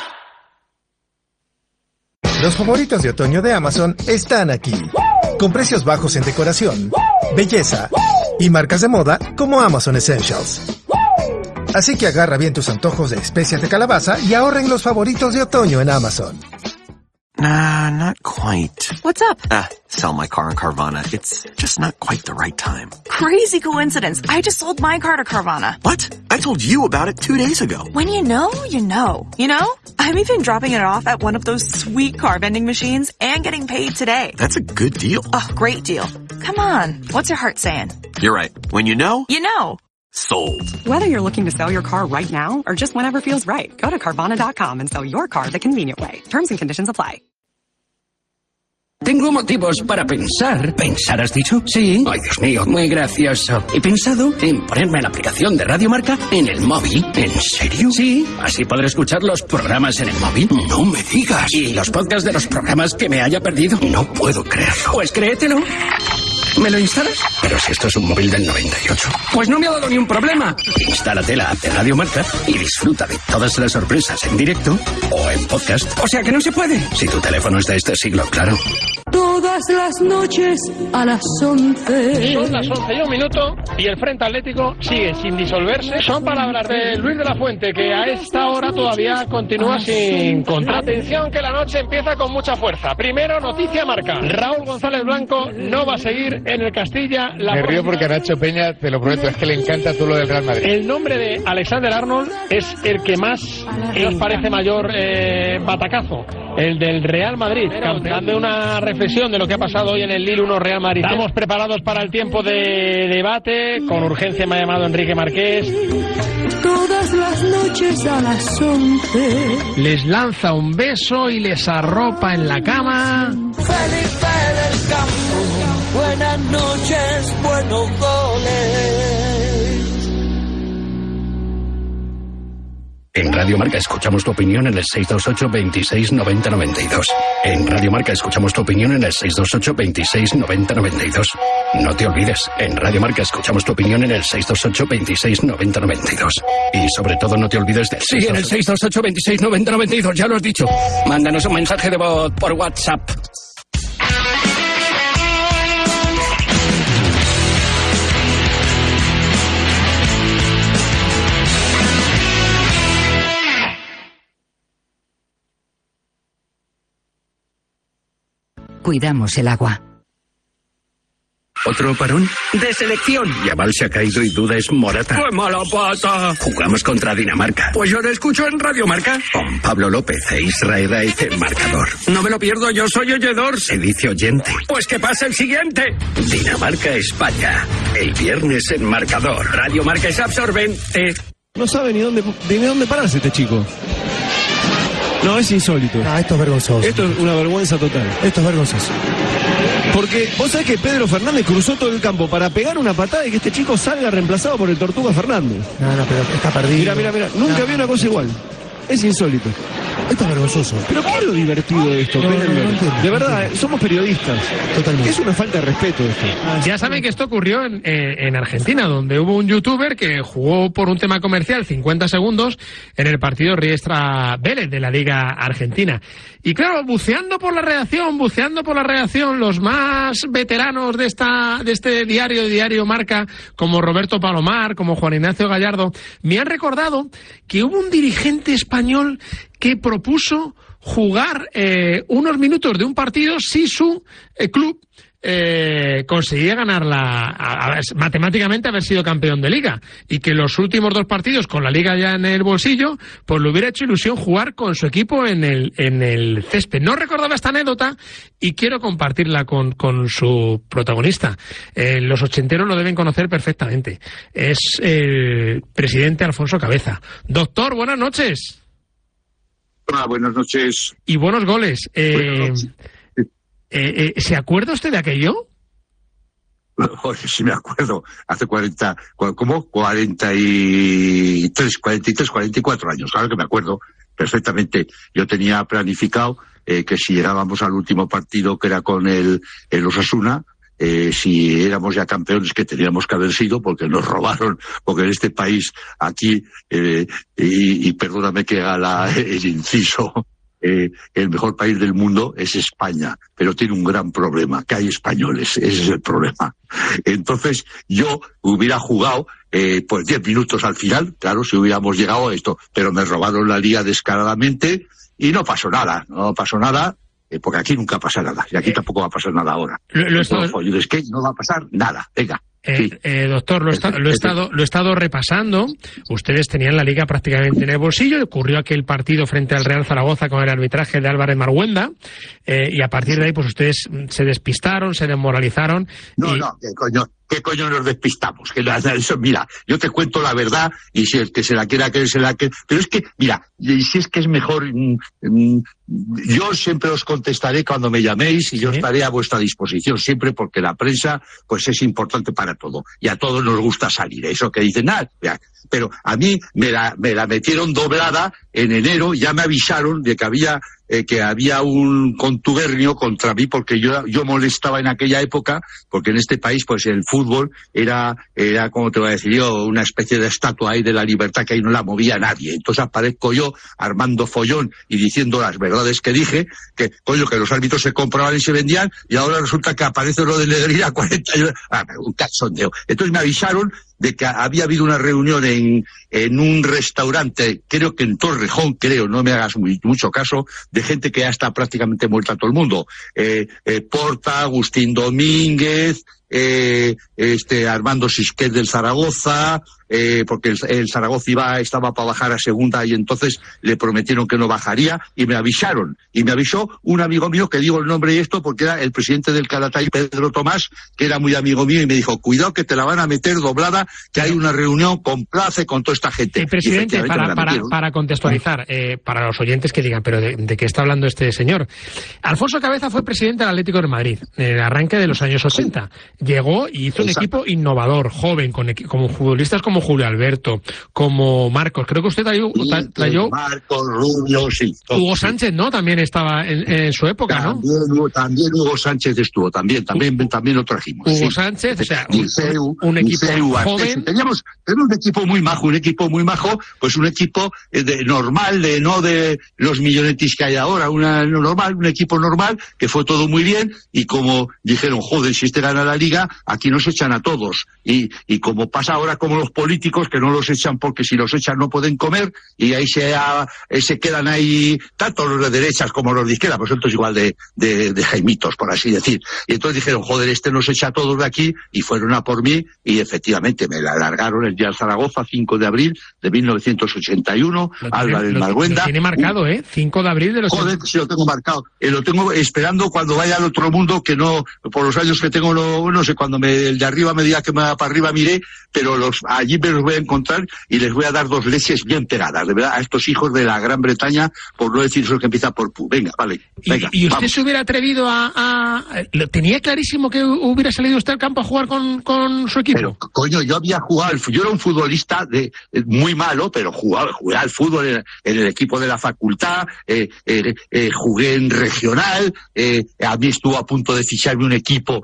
Los favoritos de otoño de Amazon están aquí. Con precios bajos en decoración, belleza y marcas de moda como Amazon Essentials. Así que agarra bien tus antojos de especias de calabaza y ahorra en los favoritos de otoño en Amazon. Nah, not quite. What's up? Sell my car on Carvana. It's just not quite the right time. Crazy coincidence. I just sold my car to Carvana. What? I told you about it 2 days ago. When you know, you know. You know? I'm even dropping it off at one of those sweet car vending machines and getting paid today. That's a good deal. Oh, great deal. Come on. What's your heart saying? You're right. When you know, you know. Sold. Whether you're looking to sell your car right now or just whenever feels right, go to Carvana.com and sell your car the convenient way. Terms and conditions apply. Tengo motivos para pensar. ¿Pensar has dicho? Sí. Ay, Dios mío, muy gracioso. He pensado en ponerme la aplicación de Radio Marca en el móvil. ¿En serio? Sí. Así podré escuchar los programas en el móvil. No me digas. ¿Y los podcasts de los programas que me haya perdido? No puedo creerlo. Pues créetelo. ¿Me lo instalas? Pero si esto es un móvil del 98. Pues no me ha dado ni un problema. Instálate la app de Radio Marca y disfruta de todas las sorpresas en directo o en podcast. O sea que no se puede. Si tu teléfono es de este siglo, claro. Todas las noches a las 11. Son las 11:01 y el Frente Atlético sigue sin disolverse. Son palabras de Luis de la Fuente, que a esta hora todavía continúa sin contar. Atención, que la noche empieza con mucha fuerza. Primero, noticia marca. Raúl González Blanco no va a seguir en el Castilla. Me río porque a Nacho Peña, te lo prometo, es que le encanta todo lo del Real Madrid. El nombre de Alexander Arnold es el que más nos parece mayor batacazo. El del Real Madrid, dando una reflexión de lo que ha pasado hoy en el Lille 1 Real Madrid. Estamos preparados para el tiempo de debate. Con urgencia me ha llamado Enrique Marqués. Todas las noches a las 11. Les lanza un beso y les arropa en la cama. Felipe del Campo, buenas noches, buenos goles. En Radio Radio Marca escuchamos tu opinión en el 628 26 90 92. En Radio Marca escuchamos tu opinión en el 628 26 90 92. No te olvides, en Radio Marca escuchamos tu opinión en el 628 26 90 92. Y sobre todo no te olvides del... Sí, en el 628 26 90 92, ya lo has dicho. Mándanos un mensaje de voz por WhatsApp. Cuidamos el agua. ¿Otro parón? De selección. Yamal se ha caído y duda es Morata. ¡Qué mala pata! Jugamos contra Dinamarca. Pues yo lo escucho en Radio Marca. Con Pablo López e Israel Aiz en marcador. No me lo pierdo, yo soy oyedor. Se dice oyente. Pues que pase el siguiente. Dinamarca-España. El viernes en marcador. Radio Marca es absorbente. No sabe ni dónde pararse este chico. No, es insólito. Esto es vergonzoso. Esto es una vergüenza total. Esto es vergonzoso. Porque vos sabés que Pedro Fernández cruzó todo el campo para pegar una patada y que este chico salga reemplazado por el Tortuga Fernández. No, pero está perdido. Mira. Nunca vi una cosa igual. Es insólito. Esto es vergonzoso. Pero ¿qué es lo divertido de esto? De verdad, somos periodistas. Totalmente. Es una falta de respeto esto. Ya saben que esto ocurrió en Argentina, donde hubo un youtuber que jugó por un tema comercial 50 segundos en el partido Riestra-Vélez de la Liga Argentina. Y claro, buceando por la redacción, los más veteranos de este diario Marca, como Roberto Palomar, como Juan Ignacio Gallardo, me han recordado que hubo un dirigente español que propuso jugar unos minutos de un partido si su club conseguía ganar matemáticamente haber sido campeón de liga, y que los últimos 2 partidos con la liga ya en el bolsillo, pues le hubiera hecho ilusión jugar con su equipo en el césped. No recordaba esta anécdota y quiero compartirla con su protagonista. Los ochenteros lo deben conocer perfectamente. Es el presidente Alfonso Cabeza. Doctor, buenas noches. Hola, buenas noches. Y buenos goles. ¿Se acuerda usted de aquello? Oye, sí me acuerdo. Hace 44 años. Claro que me acuerdo perfectamente. Yo tenía planificado que si llegábamos al último partido, que era con el Osasuna, si éramos ya campeones, que teníamos que haber sido, porque nos robaron, porque en este país, aquí, y perdóname que haga el inciso, el mejor país del mundo es España, pero tiene un gran problema, que hay españoles, ese es el problema. Entonces yo hubiera jugado pues 10 minutos al final, claro, si hubiéramos llegado a esto, pero me robaron la liga descaradamente y no pasó nada, porque aquí nunca pasa nada, y aquí tampoco va a pasar nada ahora. Es que no va a pasar nada, venga. Sí. Doctor, lo he estado repasando. Ustedes tenían la liga prácticamente en el bolsillo. Ocurrió aquel partido frente al Real Zaragoza con el arbitraje de Álvarez Marhuenda, y a partir de ahí pues ustedes se despistaron, se desmoralizaron. No, ¿qué coño nos despistamos? Eso, mira, yo te cuento la verdad, y si el que se la quiera creer, se la cree. Pero es que, mira, si es que es mejor, yo siempre os contestaré cuando me llaméis, y yo estaré a vuestra disposición siempre, porque la prensa pues es importante para todo, y a todos nos gusta salir. Eso que dicen, pero a mí me la metieron doblada en enero, ya me avisaron de que había un contubernio contra mí, porque yo molestaba en aquella época, porque en este país pues el fútbol era como te voy a decir yo, una especie de estatua ahí de la libertad, que ahí no la movía nadie. Entonces aparezco yo armando follón y diciendo las verdades que dije, que los árbitros se compraban y se vendían, y ahora resulta que aparece lo de Negreira 40 años, un cachondeo. Entonces me avisaron de que había habido una reunión en un restaurante, creo que en Torrejón, no me hagas mucho caso, de gente que ya está prácticamente muerta todo el mundo. Porta, Agustín Domínguez, Armando Sisquet del Zaragoza, porque el Zaragoza estaba para bajar a segunda, y entonces le prometieron que no bajaría, y me avisaron. Y me avisó un amigo mío, que digo el nombre y esto, porque era el presidente del Calatay, Pedro Tomás, que era muy amigo mío, y me dijo, cuidado que te la van a meter doblada, que hay una reunión con Place, con toda esta gente. Presidente, para contextualizar, para los oyentes que digan, pero ¿de qué está hablando este señor? Alfonso Cabeza fue presidente del Atlético de Madrid en el arranque de los años 80. llegó y hizo un equipo innovador, joven, como futbolistas como Julio Alberto, como Marcos. Creo que usted trayó Marcos, Rubio, sí. Hugo Sánchez, ¿no? También estaba en su época, ¿no? También Hugo Sánchez estuvo, también lo trajimos. Hugo Sánchez, o sea, un equipo joven. Teníamos un equipo muy majo, pues un equipo normal, no de los millonetis que hay ahora, un equipo normal, que fue todo muy bien, y como dijeron, joder, si este gana la Liga, aquí nos echan a todos. Y como pasa ahora como los políticos, que no los echan porque si los echan no pueden comer, y ahí se quedan ahí, tanto los de derechas como los de izquierda, pues entonces igual de jaimitos, por así decir. Y entonces dijeron, joder, este nos echa a todos de aquí, y fueron a por mí, y efectivamente me la alargaron el día de Zaragoza, 5 de abril de 1981, Álvarez Marguenda. Lo tiene marcado, 5 de abril de los... Joder, sí, lo tengo marcado. Lo tengo esperando cuando vaya al otro mundo, que no, por los años que tengo, no sé, cuando el de arriba me diga que me va para arriba, miré, pero allí me los voy a encontrar y les voy a dar 2 leches bien pegadas, de verdad, a estos hijos de la Gran Bretaña, por no decir eso que empieza por Pu. Venga, vale, venga. ¿Y usted se hubiera atrevido tenía clarísimo que hubiera salido usted al campo a jugar con su equipo? Pero, coño, yo había jugado, yo era un futbolista muy malo, pero jugaba al fútbol en el equipo de la facultad, jugué en regional, a mí estuvo a punto de ficharme un equipo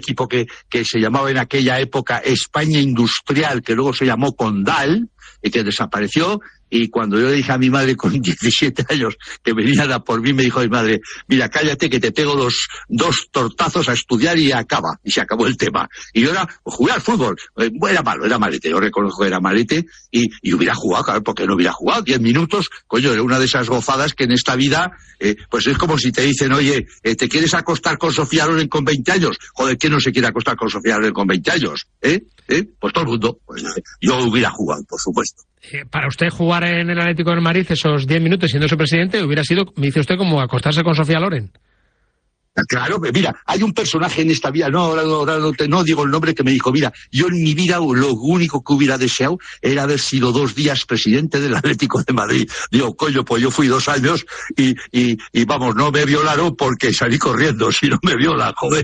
que se llamaba en aquella época España Industrial, que luego se llamó Condal, que desapareció. Y cuando yo le dije a mi madre con 17 años que venían a por mí, me dijo mi madre, mira, cállate que te pego dos tortazos a estudiar y acaba. Y se acabó el tema. Y yo jugué al fútbol. Era malete, yo reconozco que era malete, y hubiera jugado, claro, porque no hubiera jugado 10 minutos, coño, era una de esas gozadas que en esta vida, pues es como si te dicen, oye, ¿te quieres acostar con Sofía Loren con 20 años? Joder, ¿quién no se quiere acostar con Sofía Loren con 20 años? Pues todo el mundo. Pues yo hubiera jugado, por supuesto. Para usted jugar en el Atlético de Madrid esos 10 minutos siendo su presidente hubiera sido, me dice usted, como acostarse con Sofía Loren. Claro, mira, hay un personaje en esta vida, ahora no digo el nombre, que me dijo, mira, yo en mi vida lo único que hubiera deseado era haber sido 2 días presidente del Atlético de Madrid. Digo, coño, pues yo fui 2 años y vamos, no me violaron porque salí corriendo, si no me violan, joder.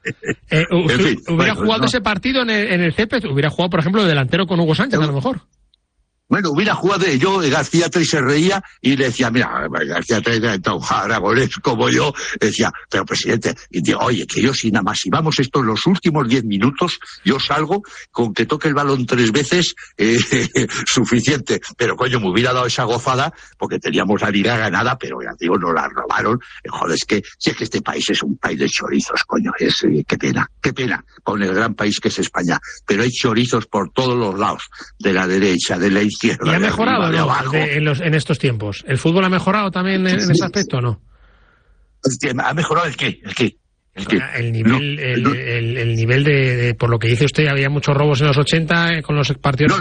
En fin, ¿hubiera jugado ese partido en el césped? ¿Hubiera jugado, por ejemplo, de delantero con Hugo Sánchez, a lo mejor? Bueno, hubiera jugado García Trey se reía y le decía, mira, García Trey era tan aragonés como yo, decía, pero presidente, y digo, oye, que yo si nada más, si vamos los últimos 10 minutos, yo salgo con que toque el balón 3 veces, suficiente. Pero coño, me hubiera dado esa gozada, porque teníamos la liga ganada, pero ya digo, nos la robaron. Joder, si es que este país es un país de chorizos, coño, qué pena, con el gran país que es España. Pero hay chorizos por todos los lados, de la derecha, de la izquierda. ¿Y ha mejorado en estos tiempos? ¿El fútbol ha mejorado también en ese aspecto o no? ¿Ha mejorado el qué? El nivel de, por lo que dice usted, había muchos robos en los 80 con los partidos.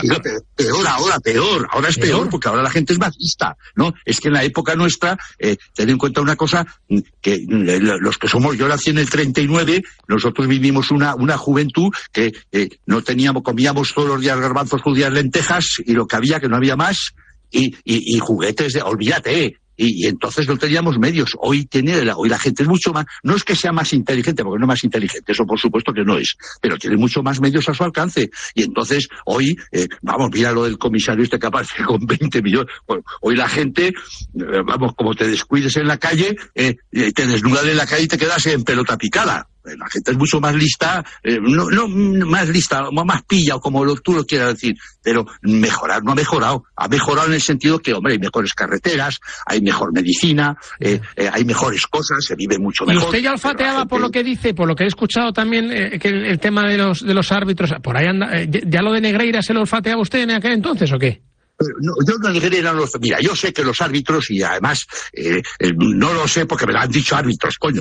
Peor. Ahora es peor, porque ahora la gente es más lista, ¿no? Es que en la época nuestra, ten en cuenta una cosa, que los que somos, yo nací en el 39, nosotros vivimos una juventud que no comíamos todos los días garbanzos, judías, lentejas, y lo que había, que no había más, y juguetes olvídate, y entonces no teníamos medios. Hoy la gente es mucho más, no es que sea más inteligente, porque no es más inteligente, eso por supuesto que no es, pero tiene mucho más medios a su alcance. Y entonces hoy, mira lo del comisario que aparece con 20 millones. Bueno, hoy la gente, como te descuides en la calle, te desnudan en la calle y te quedas en pelota picada. La gente es mucho más lista, no más lista, más pilla, o como tú lo quieras decir, pero mejorar no ha mejorado. Ha mejorado en el sentido que, hombre, hay mejores carreteras, hay mejor medicina, hay mejores cosas, se vive mucho mejor. ¿Y usted ya olfateaba por lo que dice, por lo que he escuchado también, que el tema de los árbitros, por ahí anda, ya lo de Negreira se lo olfateaba usted en aquel entonces o qué? No, yo no Negreira no lo sé. Mira, yo sé que los árbitros, y además no lo sé porque me lo han dicho árbitros, coño,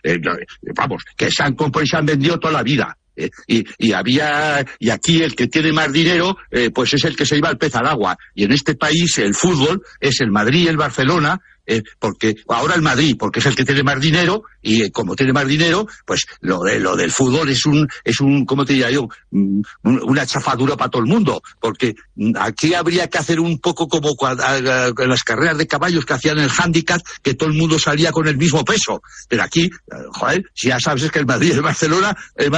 que se han comprado y se han vendido toda la vida. Y aquí el que tiene más dinero, pues es el que se iba al pez al agua. Y en este país el fútbol es el Madrid y el Barcelona, porque ahora el Madrid, porque es el que tiene más dinero, y como tiene más dinero, pues lo del fútbol es un ¿cómo te diría yo? Una chafadura para todo el mundo, porque aquí habría que hacer un poco como en las carreras de caballos que hacían el handicap, que todo el mundo salía con el mismo peso, pero aquí, joder, si ya sabes es que el Madrid es Barcelona,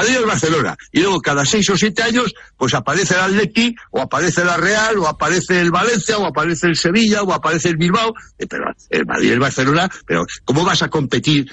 y luego cada 6 o 7 años, pues aparece el Atleti, o aparece la Real, o aparece el Valencia, o aparece el Sevilla, o aparece el Bilbao, pero el Madrid es Barcelona, pero ¿cómo vas a competir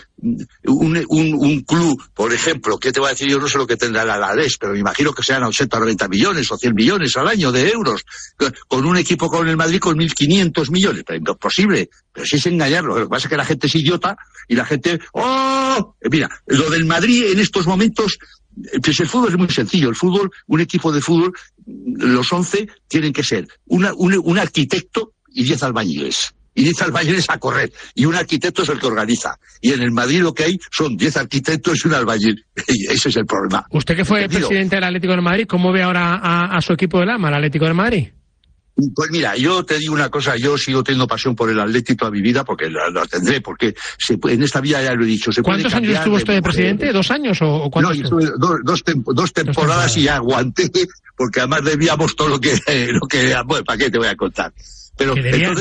un club, por ejemplo, que te voy a decir yo, no sé lo que tendrá el Alavés, pero me imagino que sean 80 o 90 millones o 100 millones al año de euros, con un equipo con el Madrid con 1.500 millones, pero imposible, pero sí es engañarlo. Lo que pasa es que la gente es idiota y la gente, ¡oh! Mira, lo del Madrid en estos momentos, pues el fútbol es muy sencillo. El fútbol, un equipo de fútbol, los 11 tienen que ser un arquitecto y 10 albañiles. Y 10 albañiles a correr. Y un arquitecto es el que organiza. Y en el Madrid lo que hay son 10 arquitectos y un albañil. Y ese es el problema. Usted que fue presidente del Atlético de Madrid, ¿cómo ve ahora a su equipo del AMA, el Atlético de Madrid? Pues mira, yo te digo una cosa, yo sigo teniendo pasión por el Atlético toda mi vida, porque la tendré, porque en esta vida ya lo he dicho. ¿Cuántos años estuvo usted de presidente? ¿2 años o cuántos? No, estuve dos temporadas y ya aguanté, porque además debíamos todo lo que bueno, ¿para qué te voy a contar? Pero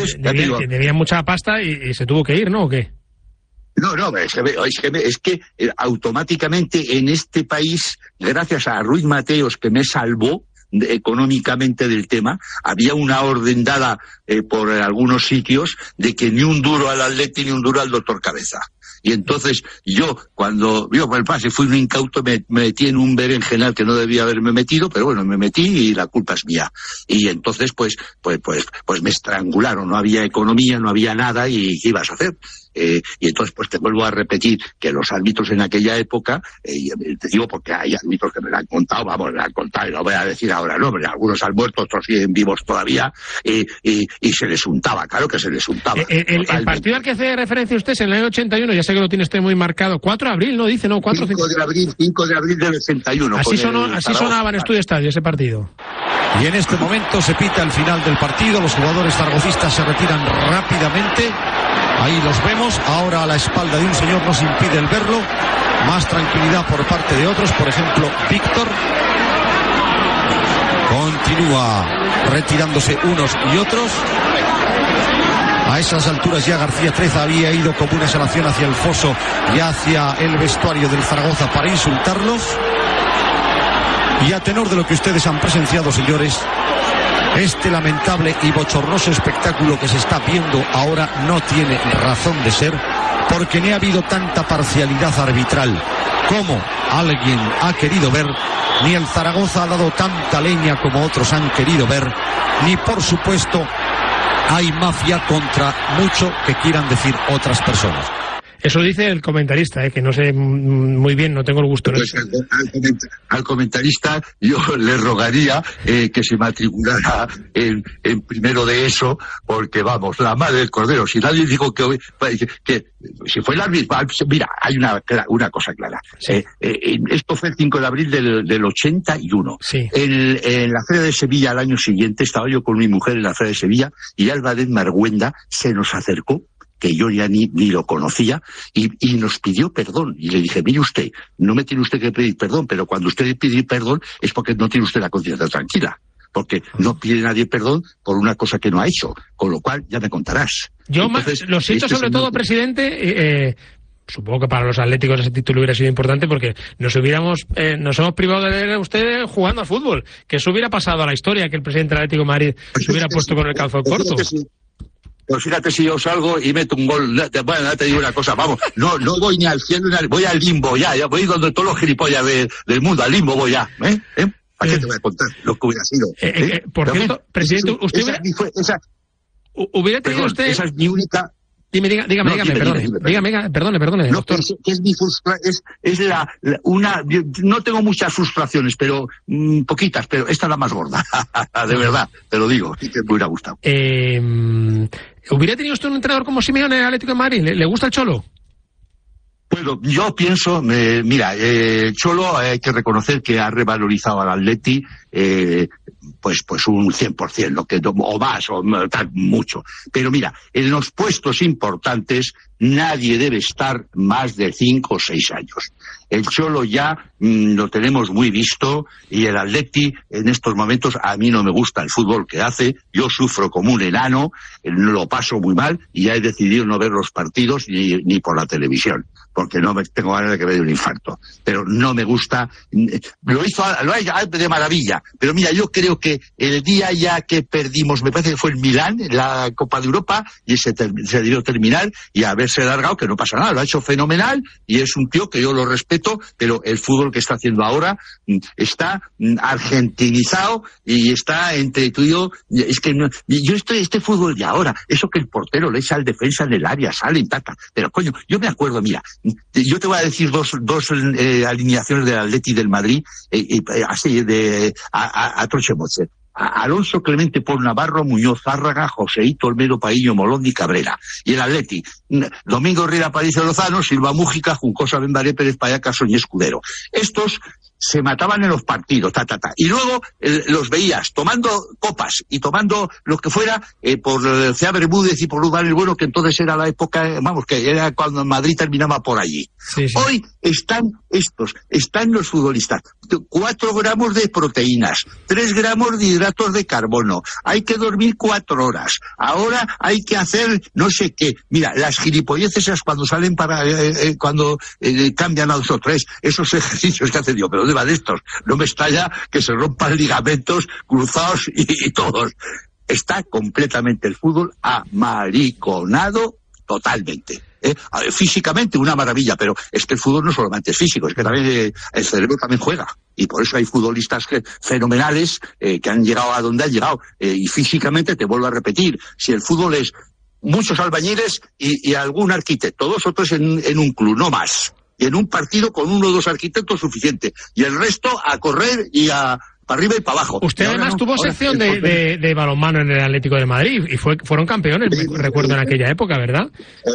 debía mucha pasta y se tuvo que ir, ¿no? ¿O qué? No, es que automáticamente en este país, gracias a Ruiz Mateos, que me salvó económicamente del tema, había una orden dada por algunos sitios de que ni un duro al Atleti ni un duro al doctor Cabeza. Y entonces yo, cuando por el pase fui un incauto, me metí en un berenjenal que no debía haberme metido, pero bueno, me metí y la culpa es mía. Y entonces pues me estrangularon, no había economía, no había nada, y ¿qué ibas a hacer? Y entonces pues te vuelvo a repetir que los árbitros en aquella época, te digo porque hay árbitros que me lo han contado, me lo han contado y lo voy a decir ahora, no, algunos han muerto, otros siguen vivos todavía, y se les untaba, claro que se les untaba. El partido al que hace referencia usted es en el año 81, ya sé que lo tiene usted muy marcado, 4 de abril, ¿no? Dice, ¿no? 5 de abril del 81. Así sonaba en Estudio Estadio ese partido. Y en este momento se pita el final del partido, los jugadores zaragozistas se retiran rápidamente, ahí los vemos, ahora a la espalda de un señor nos impide el verlo, más tranquilidad por parte de otros, por ejemplo Víctor, continúa retirándose unos y otros. A esas alturas ya García Treza había ido como una exhalación hacia el foso y hacia el vestuario del Zaragoza para insultarlos. Y a tenor de lo que ustedes han presenciado, señores, este lamentable y bochornoso espectáculo que se está viendo ahora no tiene razón de ser, porque ni ha habido tanta parcialidad arbitral como alguien ha querido ver, ni el Zaragoza ha dado tanta leña como otros han querido ver, ni por supuesto hay mafia contra mucho que quieran decir otras personas. Eso dice el comentarista, que no sé muy bien, no tengo el gusto. Pues al comentarista yo le rogaría que se matriculara en primero de eso, porque vamos, la madre del cordero, si nadie dijo que si fue el árbitro, mira, hay una cosa clara. Sí. Esto fue el 5 de abril del 81. Sí. En la Feria de Sevilla al año siguiente estaba yo con mi mujer en la Feria de Sevilla y Álvarez Marguenda se nos acercó, que yo ya ni lo conocía, y nos pidió perdón. Y le dije, mire usted, no me tiene usted que pedir perdón, pero cuando usted pide perdón es porque no tiene usted la conciencia tranquila, porque no pide nadie perdón por una cosa que no ha hecho, con lo cual ya me contarás. Yo lo siento sobre todo, presidente, supongo que para los atléticos ese título hubiera sido importante porque nos hemos privado de ver a usted jugando al fútbol, que eso hubiera pasado a la historia, que el presidente del Atlético de Madrid se hubiera puesto con el calzón corto. Pues fíjate si yo salgo y meto un gol, bueno, ya te digo una cosa, vamos, no voy ni al cielo, voy al limbo ya voy donde todos los gilipollas del mundo, al limbo voy ya, ¿Para qué te voy a contar lo que hubiera sido? Por cierto, presidente, usted hubiera tenido usted... Esa es mi única... Dígame, perdone, doctor. Es mi no tengo muchas frustraciones, pero poquitas, pero esta es la más gorda, de verdad, te lo digo, y que me hubiera gustado. ¿Hubiera tenido usted un entrenador como Simeone en el Atlético de Madrid? ¿Le gusta el Cholo? Bueno, yo pienso, Cholo hay que reconocer que ha revalorizado al Atleti, pues un 100%, o más, o tal, mucho. Pero mira, en los puestos importantes nadie debe estar más de 5 o 6 años. El Cholo ya lo tenemos muy visto, y el Atleti en estos momentos, a mí no me gusta el fútbol que hace, yo sufro como un enano, lo paso muy mal, y ya he decidido no ver los partidos ni por la televisión, porque no tengo ganas de que me dé un infarto. Pero no me gusta, lo ha de maravilla, pero mira, yo creo que el día ya que perdimos, me parece que fue en Milán, la Copa de Europa, y se debió terminar y haberse largado, que no pasa nada, lo ha hecho fenomenal, y es un tío que yo lo respeto, pero el fútbol que está haciendo ahora está argentinizado y está entre tú y yo. Es que no, este fútbol de ahora, eso que el portero le echa al defensa en el área, sale y taca. Pero coño, yo me acuerdo, mira, yo te voy a decir dos alineaciones del Atleti del Madrid, así a troche-moche. Alonso, Clemente, Paul Navarro, Muñoz, Zárraga, Joseito, Olmedo, Paillo, Molón y Cabrera. Y el Atleti, Domingo Herrera, París de Lozano, Silva Mújica, Juncosa, Benbaré, Pérez Payaca, Soñé Escudero. Estos se mataban en los partidos, y luego los veías tomando copas y tomando lo que fuera por Cea Bermúdez y por Lugar el Bueno, que entonces era la época, que era cuando Madrid terminaba por allí. Sí. Hoy están los futbolistas, 4 gramos de proteínas, 3 gramos de hidratos de carbono, hay que dormir 4 horas, ahora hay que hacer no sé qué. Mira, las gilipolleces esas cuando salen cuando cambian a 2 o 3, esos ejercicios que hacen yo, pero de estos, no me estalla que se rompan ligamentos cruzados y todos. Está completamente el fútbol amariconado totalmente. Físicamente una maravilla, pero es que el fútbol no solamente es físico, es que también el cerebro también juega, y por eso hay futbolistas fenomenales que han llegado a donde han llegado, y físicamente, te vuelvo a repetir, si el fútbol es muchos albañiles y algún arquitecto, 2 o 3 en un club, no más. Y en un partido con 1 o 2 arquitectos suficiente. Y el resto a correr y para arriba y para abajo. Usted además tuvo sección de balonmano en el Atlético de Madrid y fueron campeones, recuerdo, en aquella época, ¿verdad?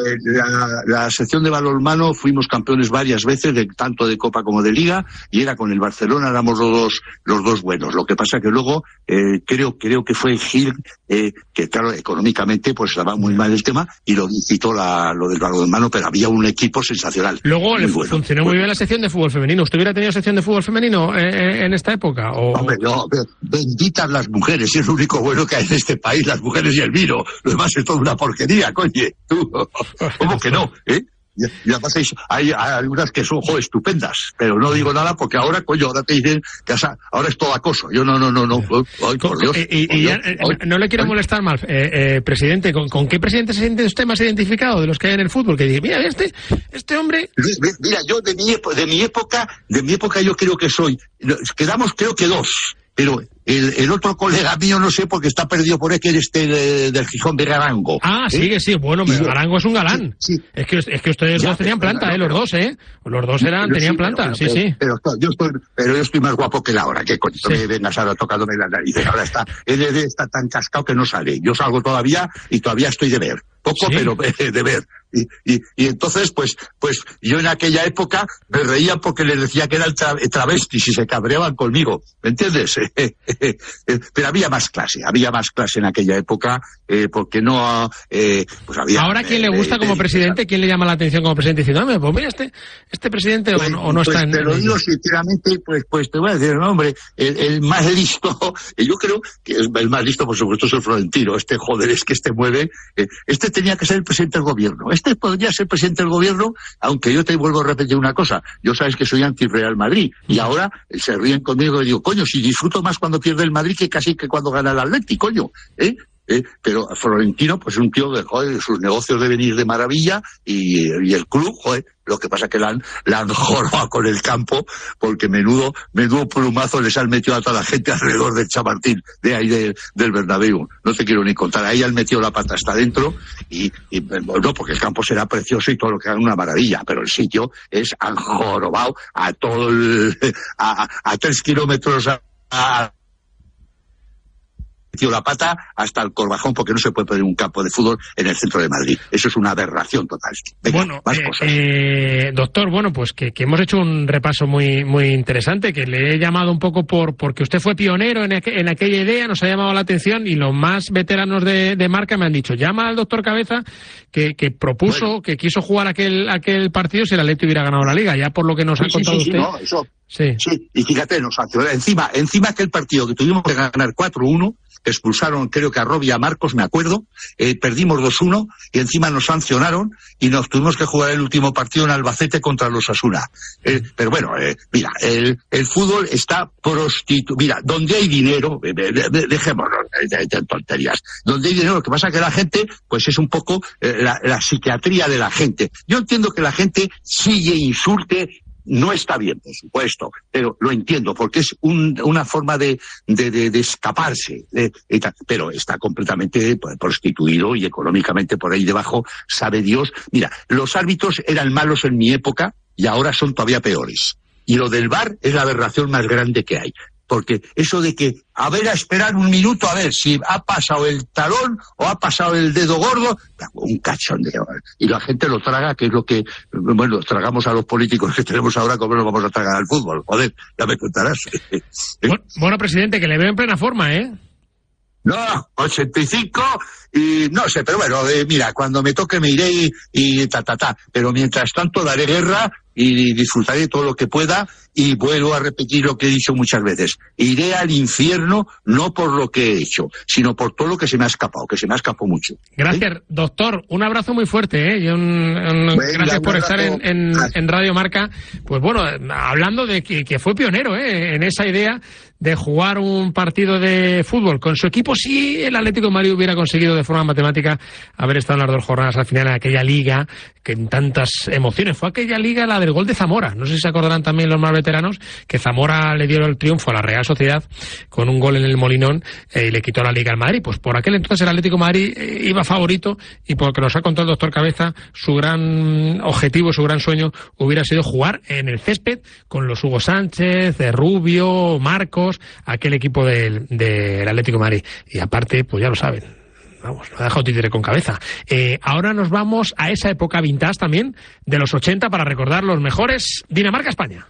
La sección de balonmano fuimos campeones varias veces, tanto de Copa como de Liga, y era con el Barcelona, éramos los dos buenos. Lo que pasa que luego creo que fue Gil, que claro, económicamente pues estaba muy mal el tema, y lo quitó lo del balonmano, pero había un equipo sensacional. Luego funcionó muy bien la sección de fútbol femenino. ¿Usted hubiera tenido sección de fútbol femenino en esta época? Hombre, no, benditas las mujeres, es lo único bueno que hay en este país, las mujeres y el vino. Lo demás es toda una porquería, coño. ¿Cómo que no? Y además hay algunas que son estupendas, pero no digo nada porque ahora te dicen que ahora es todo acoso. Yo no. Ay, por Dios. No le quiero molestar más, presidente. ¿Con qué presidente se siente usted más identificado de los que hay en el fútbol? Que dice, mira, este hombre. Mira, yo de mi época yo creo que quedamos creo que 2. Pero el otro colega mío, no sé, porque está perdido por ahí, que es del Gijón de Garango. Sí, bueno, pero Garango es un galán. Sí. Es que ustedes dos tenían planta, los dos, Los dos tenían planta, sí. Pero yo estoy más guapo que la hora, que coño, me vengas ahora tocándome las narices. Ahora está tan cascado que no sale. Yo salgo todavía y todavía estoy de ver. Poco, pero de ver. Y entonces, pues yo en aquella época me reía porque les decía que eran travestis y se cabreaban conmigo, ¿me entiendes? Pero había más clase en aquella época, porque no, pues había... Ahora, ¿quién le gusta como presidente? ¿Quién le llama la atención como presidente? Diciendo, pues mira, este presidente o no está en... Te lo digo sinceramente, pues te voy a decir, no, hombre, el más listo, yo creo que el más listo, por supuesto, es el Florentino. Es que mueve, tenía que ser el presidente del gobierno. Podría ser presidente del gobierno, aunque yo te vuelvo a repetir una cosa. Yo sabes que soy anti-Real Madrid, y ahora se ríen conmigo y digo, coño, si disfruto más cuando pierde el Madrid que casi que cuando gana el Atleti, coño, pero Florentino, pues un tío que, joder, sus negocios deben ir de maravilla, y el club, joder, lo que pasa que la han jorobado con el campo, porque menudo plumazo les han metido a toda la gente alrededor del Chamartín, de ahí del Bernabéu. No te quiero ni contar, ahí han metido la pata hasta adentro, y no, porque el campo será precioso y todo lo que hagan una maravilla, pero el sitio han jorobado a todo a 3 kilómetros metido la pata hasta el Corvajón porque no se puede poner un campo de fútbol en el centro de Madrid. Eso es una aberración total. Venga, bueno, más cosas. Doctor, bueno, pues que hemos hecho un repaso muy interesante, que le he llamado un poco porque usted fue pionero en aquella idea, nos ha llamado la atención, y los más veteranos de Marca me han dicho, llama al doctor Cabeza, que propuso, bueno, que quiso jugar aquel partido si el Atleti hubiera ganado la Liga, ya por lo que nos ha contado usted. No, eso. Sí, y fíjate, nos sancionó. Encima aquel partido que tuvimos que ganar 4-1, expulsaron creo que a Robbie y a Marcos, me acuerdo, perdimos 2-1 y encima nos sancionaron y nos tuvimos que jugar el último partido en Albacete contra los Osasuna. Pero bueno, mira, el fútbol está prostituido. Mira, donde hay dinero, dejémonos de tonterías, donde hay dinero, lo que pasa es que la gente, pues es un poco la psiquiatría de la gente. Yo entiendo que la gente sigue, insulte. No está bien, por supuesto, pero lo entiendo, porque es una forma de escaparse, pero está completamente prostituido y económicamente por ahí debajo, sabe Dios. Mira, los árbitros eran malos en mi época y ahora son todavía peores. Y lo del VAR es la aberración más grande que hay. Porque eso de que, a esperar un minuto a ver si ha pasado el talón o ha pasado el dedo gordo, un cachondeo. Y la gente lo traga, que es lo que, bueno, tragamos a los políticos que tenemos ahora, como nos vamos a tragar al fútbol. Joder, ya me contarás. Bueno, presidente, que le veo en plena forma, ¿eh? No, 85 y no sé, pero bueno, mira, cuando me toque me iré y pero mientras tanto daré guerra y disfrutaré todo lo que pueda y vuelvo a repetir lo que he dicho muchas veces. Iré al infierno no por lo que he hecho, sino por todo lo que se me ha escapado, que se me ha escapado mucho. Gracias, doctor. Un abrazo muy fuerte, ¿eh? Y gracias por estar en Radio Marca. Pues bueno, hablando de que fue pionero, en esa idea de jugar un partido de fútbol con su equipo, si el Atlético de Madrid hubiera conseguido de forma matemática haber estado en las 2 jornadas al final en aquella liga, que en tantas emociones. Fue aquella liga la del gol de Zamora. No sé si se acordarán también los más veteranos, que Zamora le dio el triunfo a la Real Sociedad con un gol en el Molinón y le quitó la liga al Madrid. Pues por aquel entonces el Atlético de Madrid iba favorito, y porque nos ha contado el doctor Cabeza, su gran objetivo, su gran sueño hubiera sido jugar en el césped con los Hugo Sánchez, Rubio, Marcos, aquel equipo del Atlético de Madrid. Y aparte, pues ya lo saben, vamos, lo ha dejado títere con cabeza. Ahora nos vamos a esa época vintage también, de los 80, para recordar los mejores Dinamarca-España.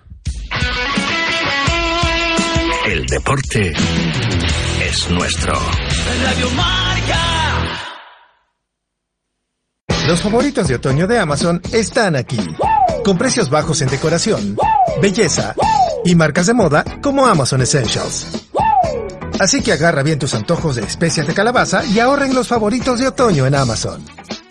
El deporte es nuestro. Radio Marca. Los favoritos de otoño de Amazon están aquí, con precios bajos en decoración, belleza y marcas de moda como Amazon Essentials. Así que agarra bien tus antojos de especias de calabaza y ahorra en los favoritos de otoño en Amazon.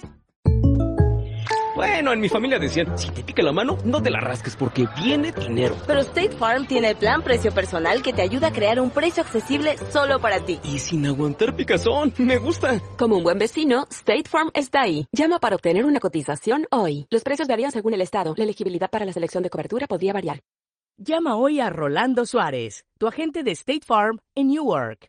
Bueno, en mi familia decían, si te pica la mano, no te la rasques porque viene dinero. Pero State Farm tiene el plan precio personal que te ayuda a crear un precio accesible solo para ti. Y sin aguantar picazón, me gusta. Como un buen vecino, State Farm está ahí. Llama para obtener una cotización hoy. Los precios varían según el estado. La elegibilidad para la selección de cobertura podría variar. Llama hoy a Rolando Suárez, tu agente de State Farm en Newark.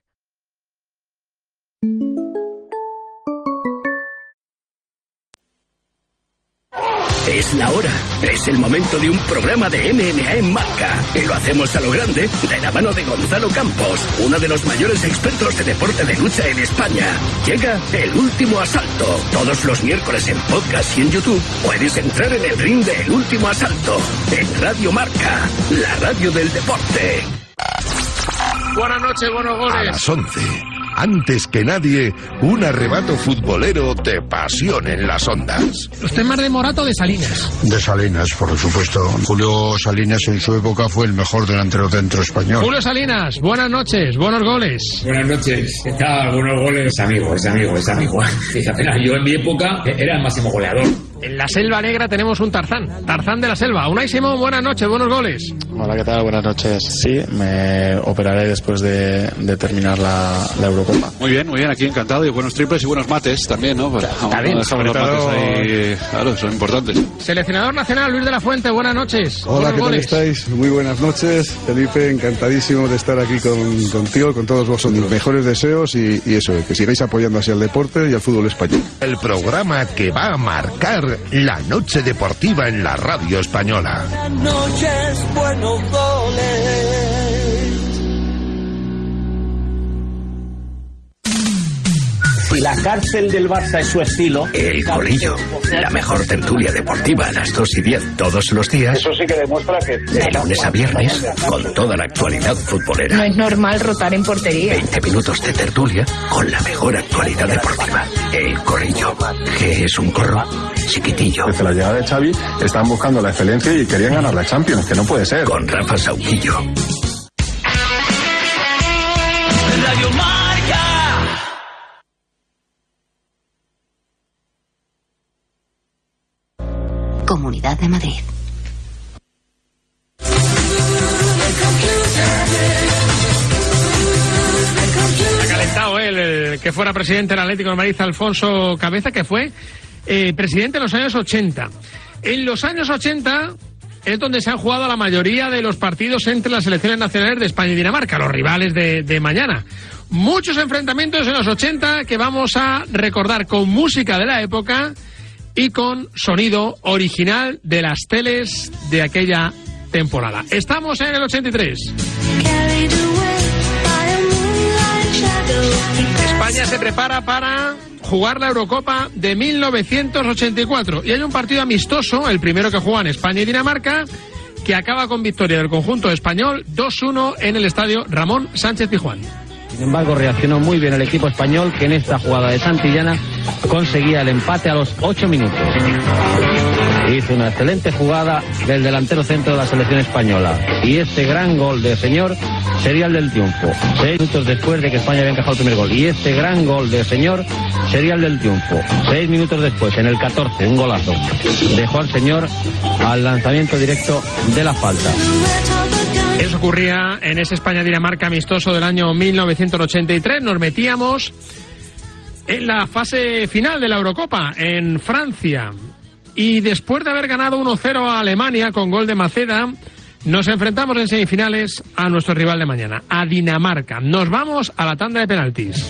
Es la hora, es el momento de un programa de MMA en Marca. Y lo hacemos a lo grande, de la mano de Gonzalo Campos, uno de los mayores expertos de deporte de lucha en España. Llega El Último Asalto. Todos los miércoles en podcast y en YouTube puedes entrar en el ring de El Último Asalto. En Radio Marca, la radio del deporte. Buenas noches, buenos goles. A las 11. Antes que nadie, un arrebato futbolero de pasión en las ondas. ¿Usted es más de Morata o de Salinas? De Salinas, por supuesto. Julio Salinas en su época fue el mejor delantero centro español. Julio Salinas, buenas noches, buenos goles. Buenas noches, ¿qué tal? Buenos goles. Es amigo. Apenas yo en mi época era el máximo goleador. En la Selva Negra tenemos un Tarzán de la Selva. Unai Simón, buenas noches, buenos goles. Hola, ¿qué tal? Buenas noches. Sí, me operaré después de terminar la Eurocopa. Muy bien, aquí encantado. Y buenos triples y buenos mates también, ¿no? Está bien, sobre todo... los mates ahí, claro, son importantes. Seleccionador nacional, Luis de la Fuente, buenas noches. Hola, ¿qué tal estáis? Muy buenas noches. Felipe, encantadísimo de estar aquí contigo, con todos vosotros. Mejores deseos y eso, que sigáis apoyando así al deporte y al fútbol español. El programa que va a marcar la noche deportiva en la radio española. Buenas noches, buenos goles. Si la cárcel del Barça es su estilo... El Colillo, la mejor tertulia deportiva a las 2:10 todos los días. Eso sí que demuestra que... De lunes a viernes, con toda la actualidad futbolera. No es normal rotar en portería. 20 minutos de tertulia con la mejor actualidad deportiva. El Corrillo, que es un corro chiquitillo. Desde la llegada de Xavi estaban buscando la excelencia y querían ganar la Champions, que no puede ser. Con Rafa Sauquillo. Radio Marca. Comunidad de Madrid. Ha calentado el que fuera presidente del Atlético de Madrid, Alfonso Cabeza, que fue presidente en los años 80. En los años 80 es donde se han jugado la mayoría de los partidos entre las selecciones nacionales de España y Dinamarca, los rivales de mañana. Muchos enfrentamientos en los 80 que vamos a recordar con música de la época y con sonido original de las teles de aquella temporada. Estamos en el 83. España se prepara para jugar la Eurocopa de 1984 y hay un partido amistoso, el primero que juegan España y Dinamarca, que acaba con victoria del conjunto español 2-1 en el estadio Ramón Sánchez Pizjuán. Sin embargo, reaccionó muy bien el equipo español, que en esta jugada de Santillana conseguía el empate a los 8 minutos. Hizo una excelente jugada del delantero centro de la selección española. Y este gran gol del señor sería el del triunfo. 6 minutos después de que España había encajado el primer gol. Y este gran gol del señor sería el del triunfo. 6 minutos después, en el 14, un golazo. Dejó al señor al lanzamiento directo de la falta. Eso ocurría en ese España-Dinamarca amistoso del año 1983. Nos metíamos en la fase final de la Eurocopa, en Francia. Y después de haber ganado 1-0 a Alemania con gol de Maceda, nos enfrentamos en semifinales a nuestro rival de mañana, a Dinamarca. Nos vamos a la tanda de penaltis.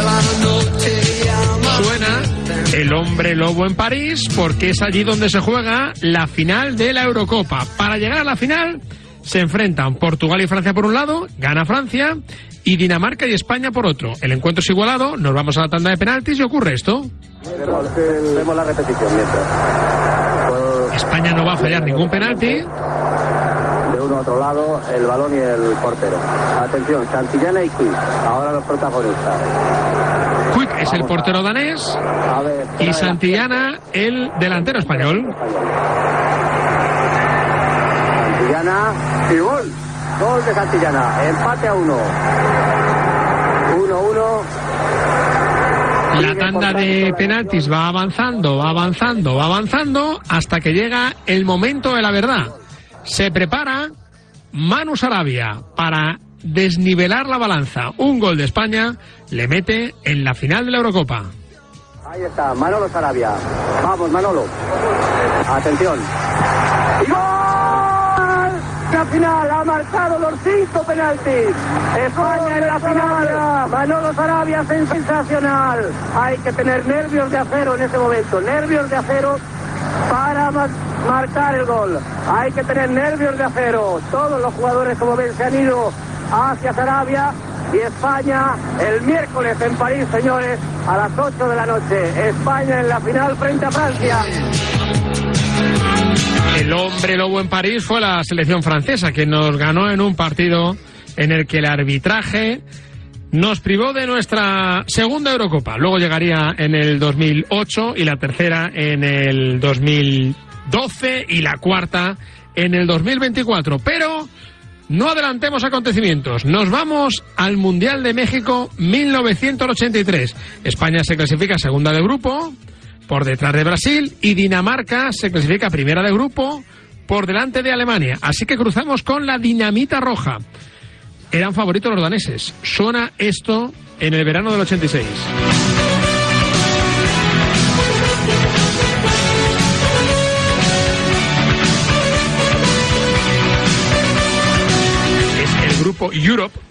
Suena El Hombre Lobo en París, porque es allí donde se juega la final de la Eurocopa. Para llegar a la final se enfrentan Portugal y Francia por un lado, gana Francia, y Dinamarca y España por otro. El encuentro es igualado, nos vamos a la tanda de penaltis y ocurre esto. Vemos la repetición mientras. España no va a fallar ningún penalti. De uno a otro lado, el balón y el portero. Atención, Santillana y Quick, ahora los protagonistas. Quick es el portero danés y Santillana el delantero español. Santillana y gol. Gol de Santillana. Empate a 1. 1-1. La tanda de penaltis va avanzando hasta que llega el momento de la verdad. Se prepara Manu Sarabia para desnivelar la balanza. Un gol de España le mete en la final de la Eurocopa. Ahí está, Manolo Sarabia. Vamos, Manolo. Atención. ¡Y gol! La final ha marcado los 5 penaltis. España en la final. Manolo Sarabia, sensacional. Hay que tener nervios de acero en ese momento. Nervios de acero para marcar el gol. Hay que tener nervios de acero. Todos los jugadores, como ven, se han ido hacia Sarabia. Y España el miércoles en París, señores, a las 8 de la noche. España en la final frente a Francia. El hombre lobo en París fue la selección francesa, que nos ganó en un partido en el que el arbitraje nos privó de nuestra segunda Eurocopa. Luego llegaría en el 2008 y la tercera en el 2012 y la cuarta en el 2024. Pero no adelantemos acontecimientos. Nos vamos al Mundial de México 1983. España se clasifica segunda de grupo, por detrás de Brasil, y Dinamarca se clasifica primera de grupo, por delante de Alemania. Así que cruzamos con la dinamita roja. Eran favoritos los daneses. Suena esto en el verano del 86. Es el grupo Europe.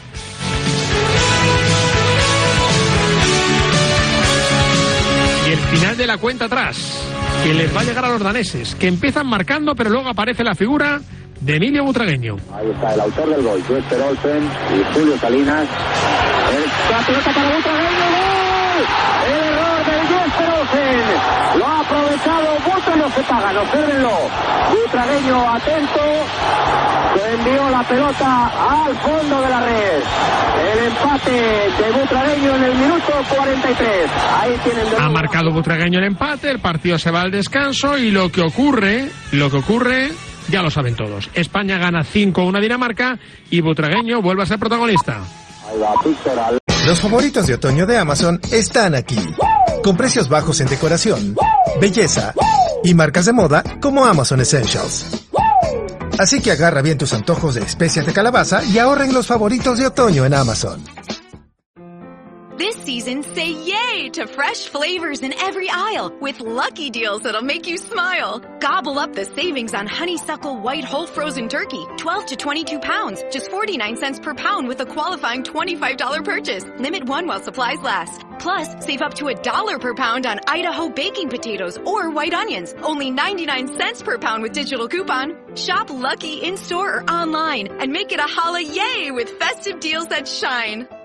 Y el final de la cuenta atrás, que les va a llegar a los daneses, que empiezan marcando, pero luego aparece la figura de Emilio Butragueño. Ahí está el autor del gol, Jesper Olsen y Julio Salinas. La pelota para Butragueño, ¡gol! El error del Jesper Olsen. Lo ha aprovechado Butra, no se pagan, obsérvenlo. Butragueño atento. Se envió la pelota al fondo de la red. El empate de Butragueño en el minuto 43. Ahí tienen de nuevo. Ha marcado Butragueño el empate, el partido se va al descanso y lo que ocurre, ya lo saben todos. España gana 5-1 a Dinamarca y Butragueño vuelve a ser protagonista. Los favoritos de otoño de Amazon están aquí, con precios bajos en decoración, belleza y marcas de moda como Amazon Essentials. Así que agarra bien tus antojos de especias de calabaza y ahorra en los favoritos de otoño en Amazon. This season, say yay to fresh flavors in every aisle with lucky deals that'll make you smile. Gobble up the savings on Honeysuckle White Whole Frozen Turkey, 12 to 22 pounds, just 49 cents per pound with a qualifying $25 purchase. Limit one while supplies last. Plus, save up to $1 per pound on Idaho baking potatoes or white onions, only 99 cents per pound with digital coupon. Shop Lucky in-store or online and make it a holla yay with festive deals that shine.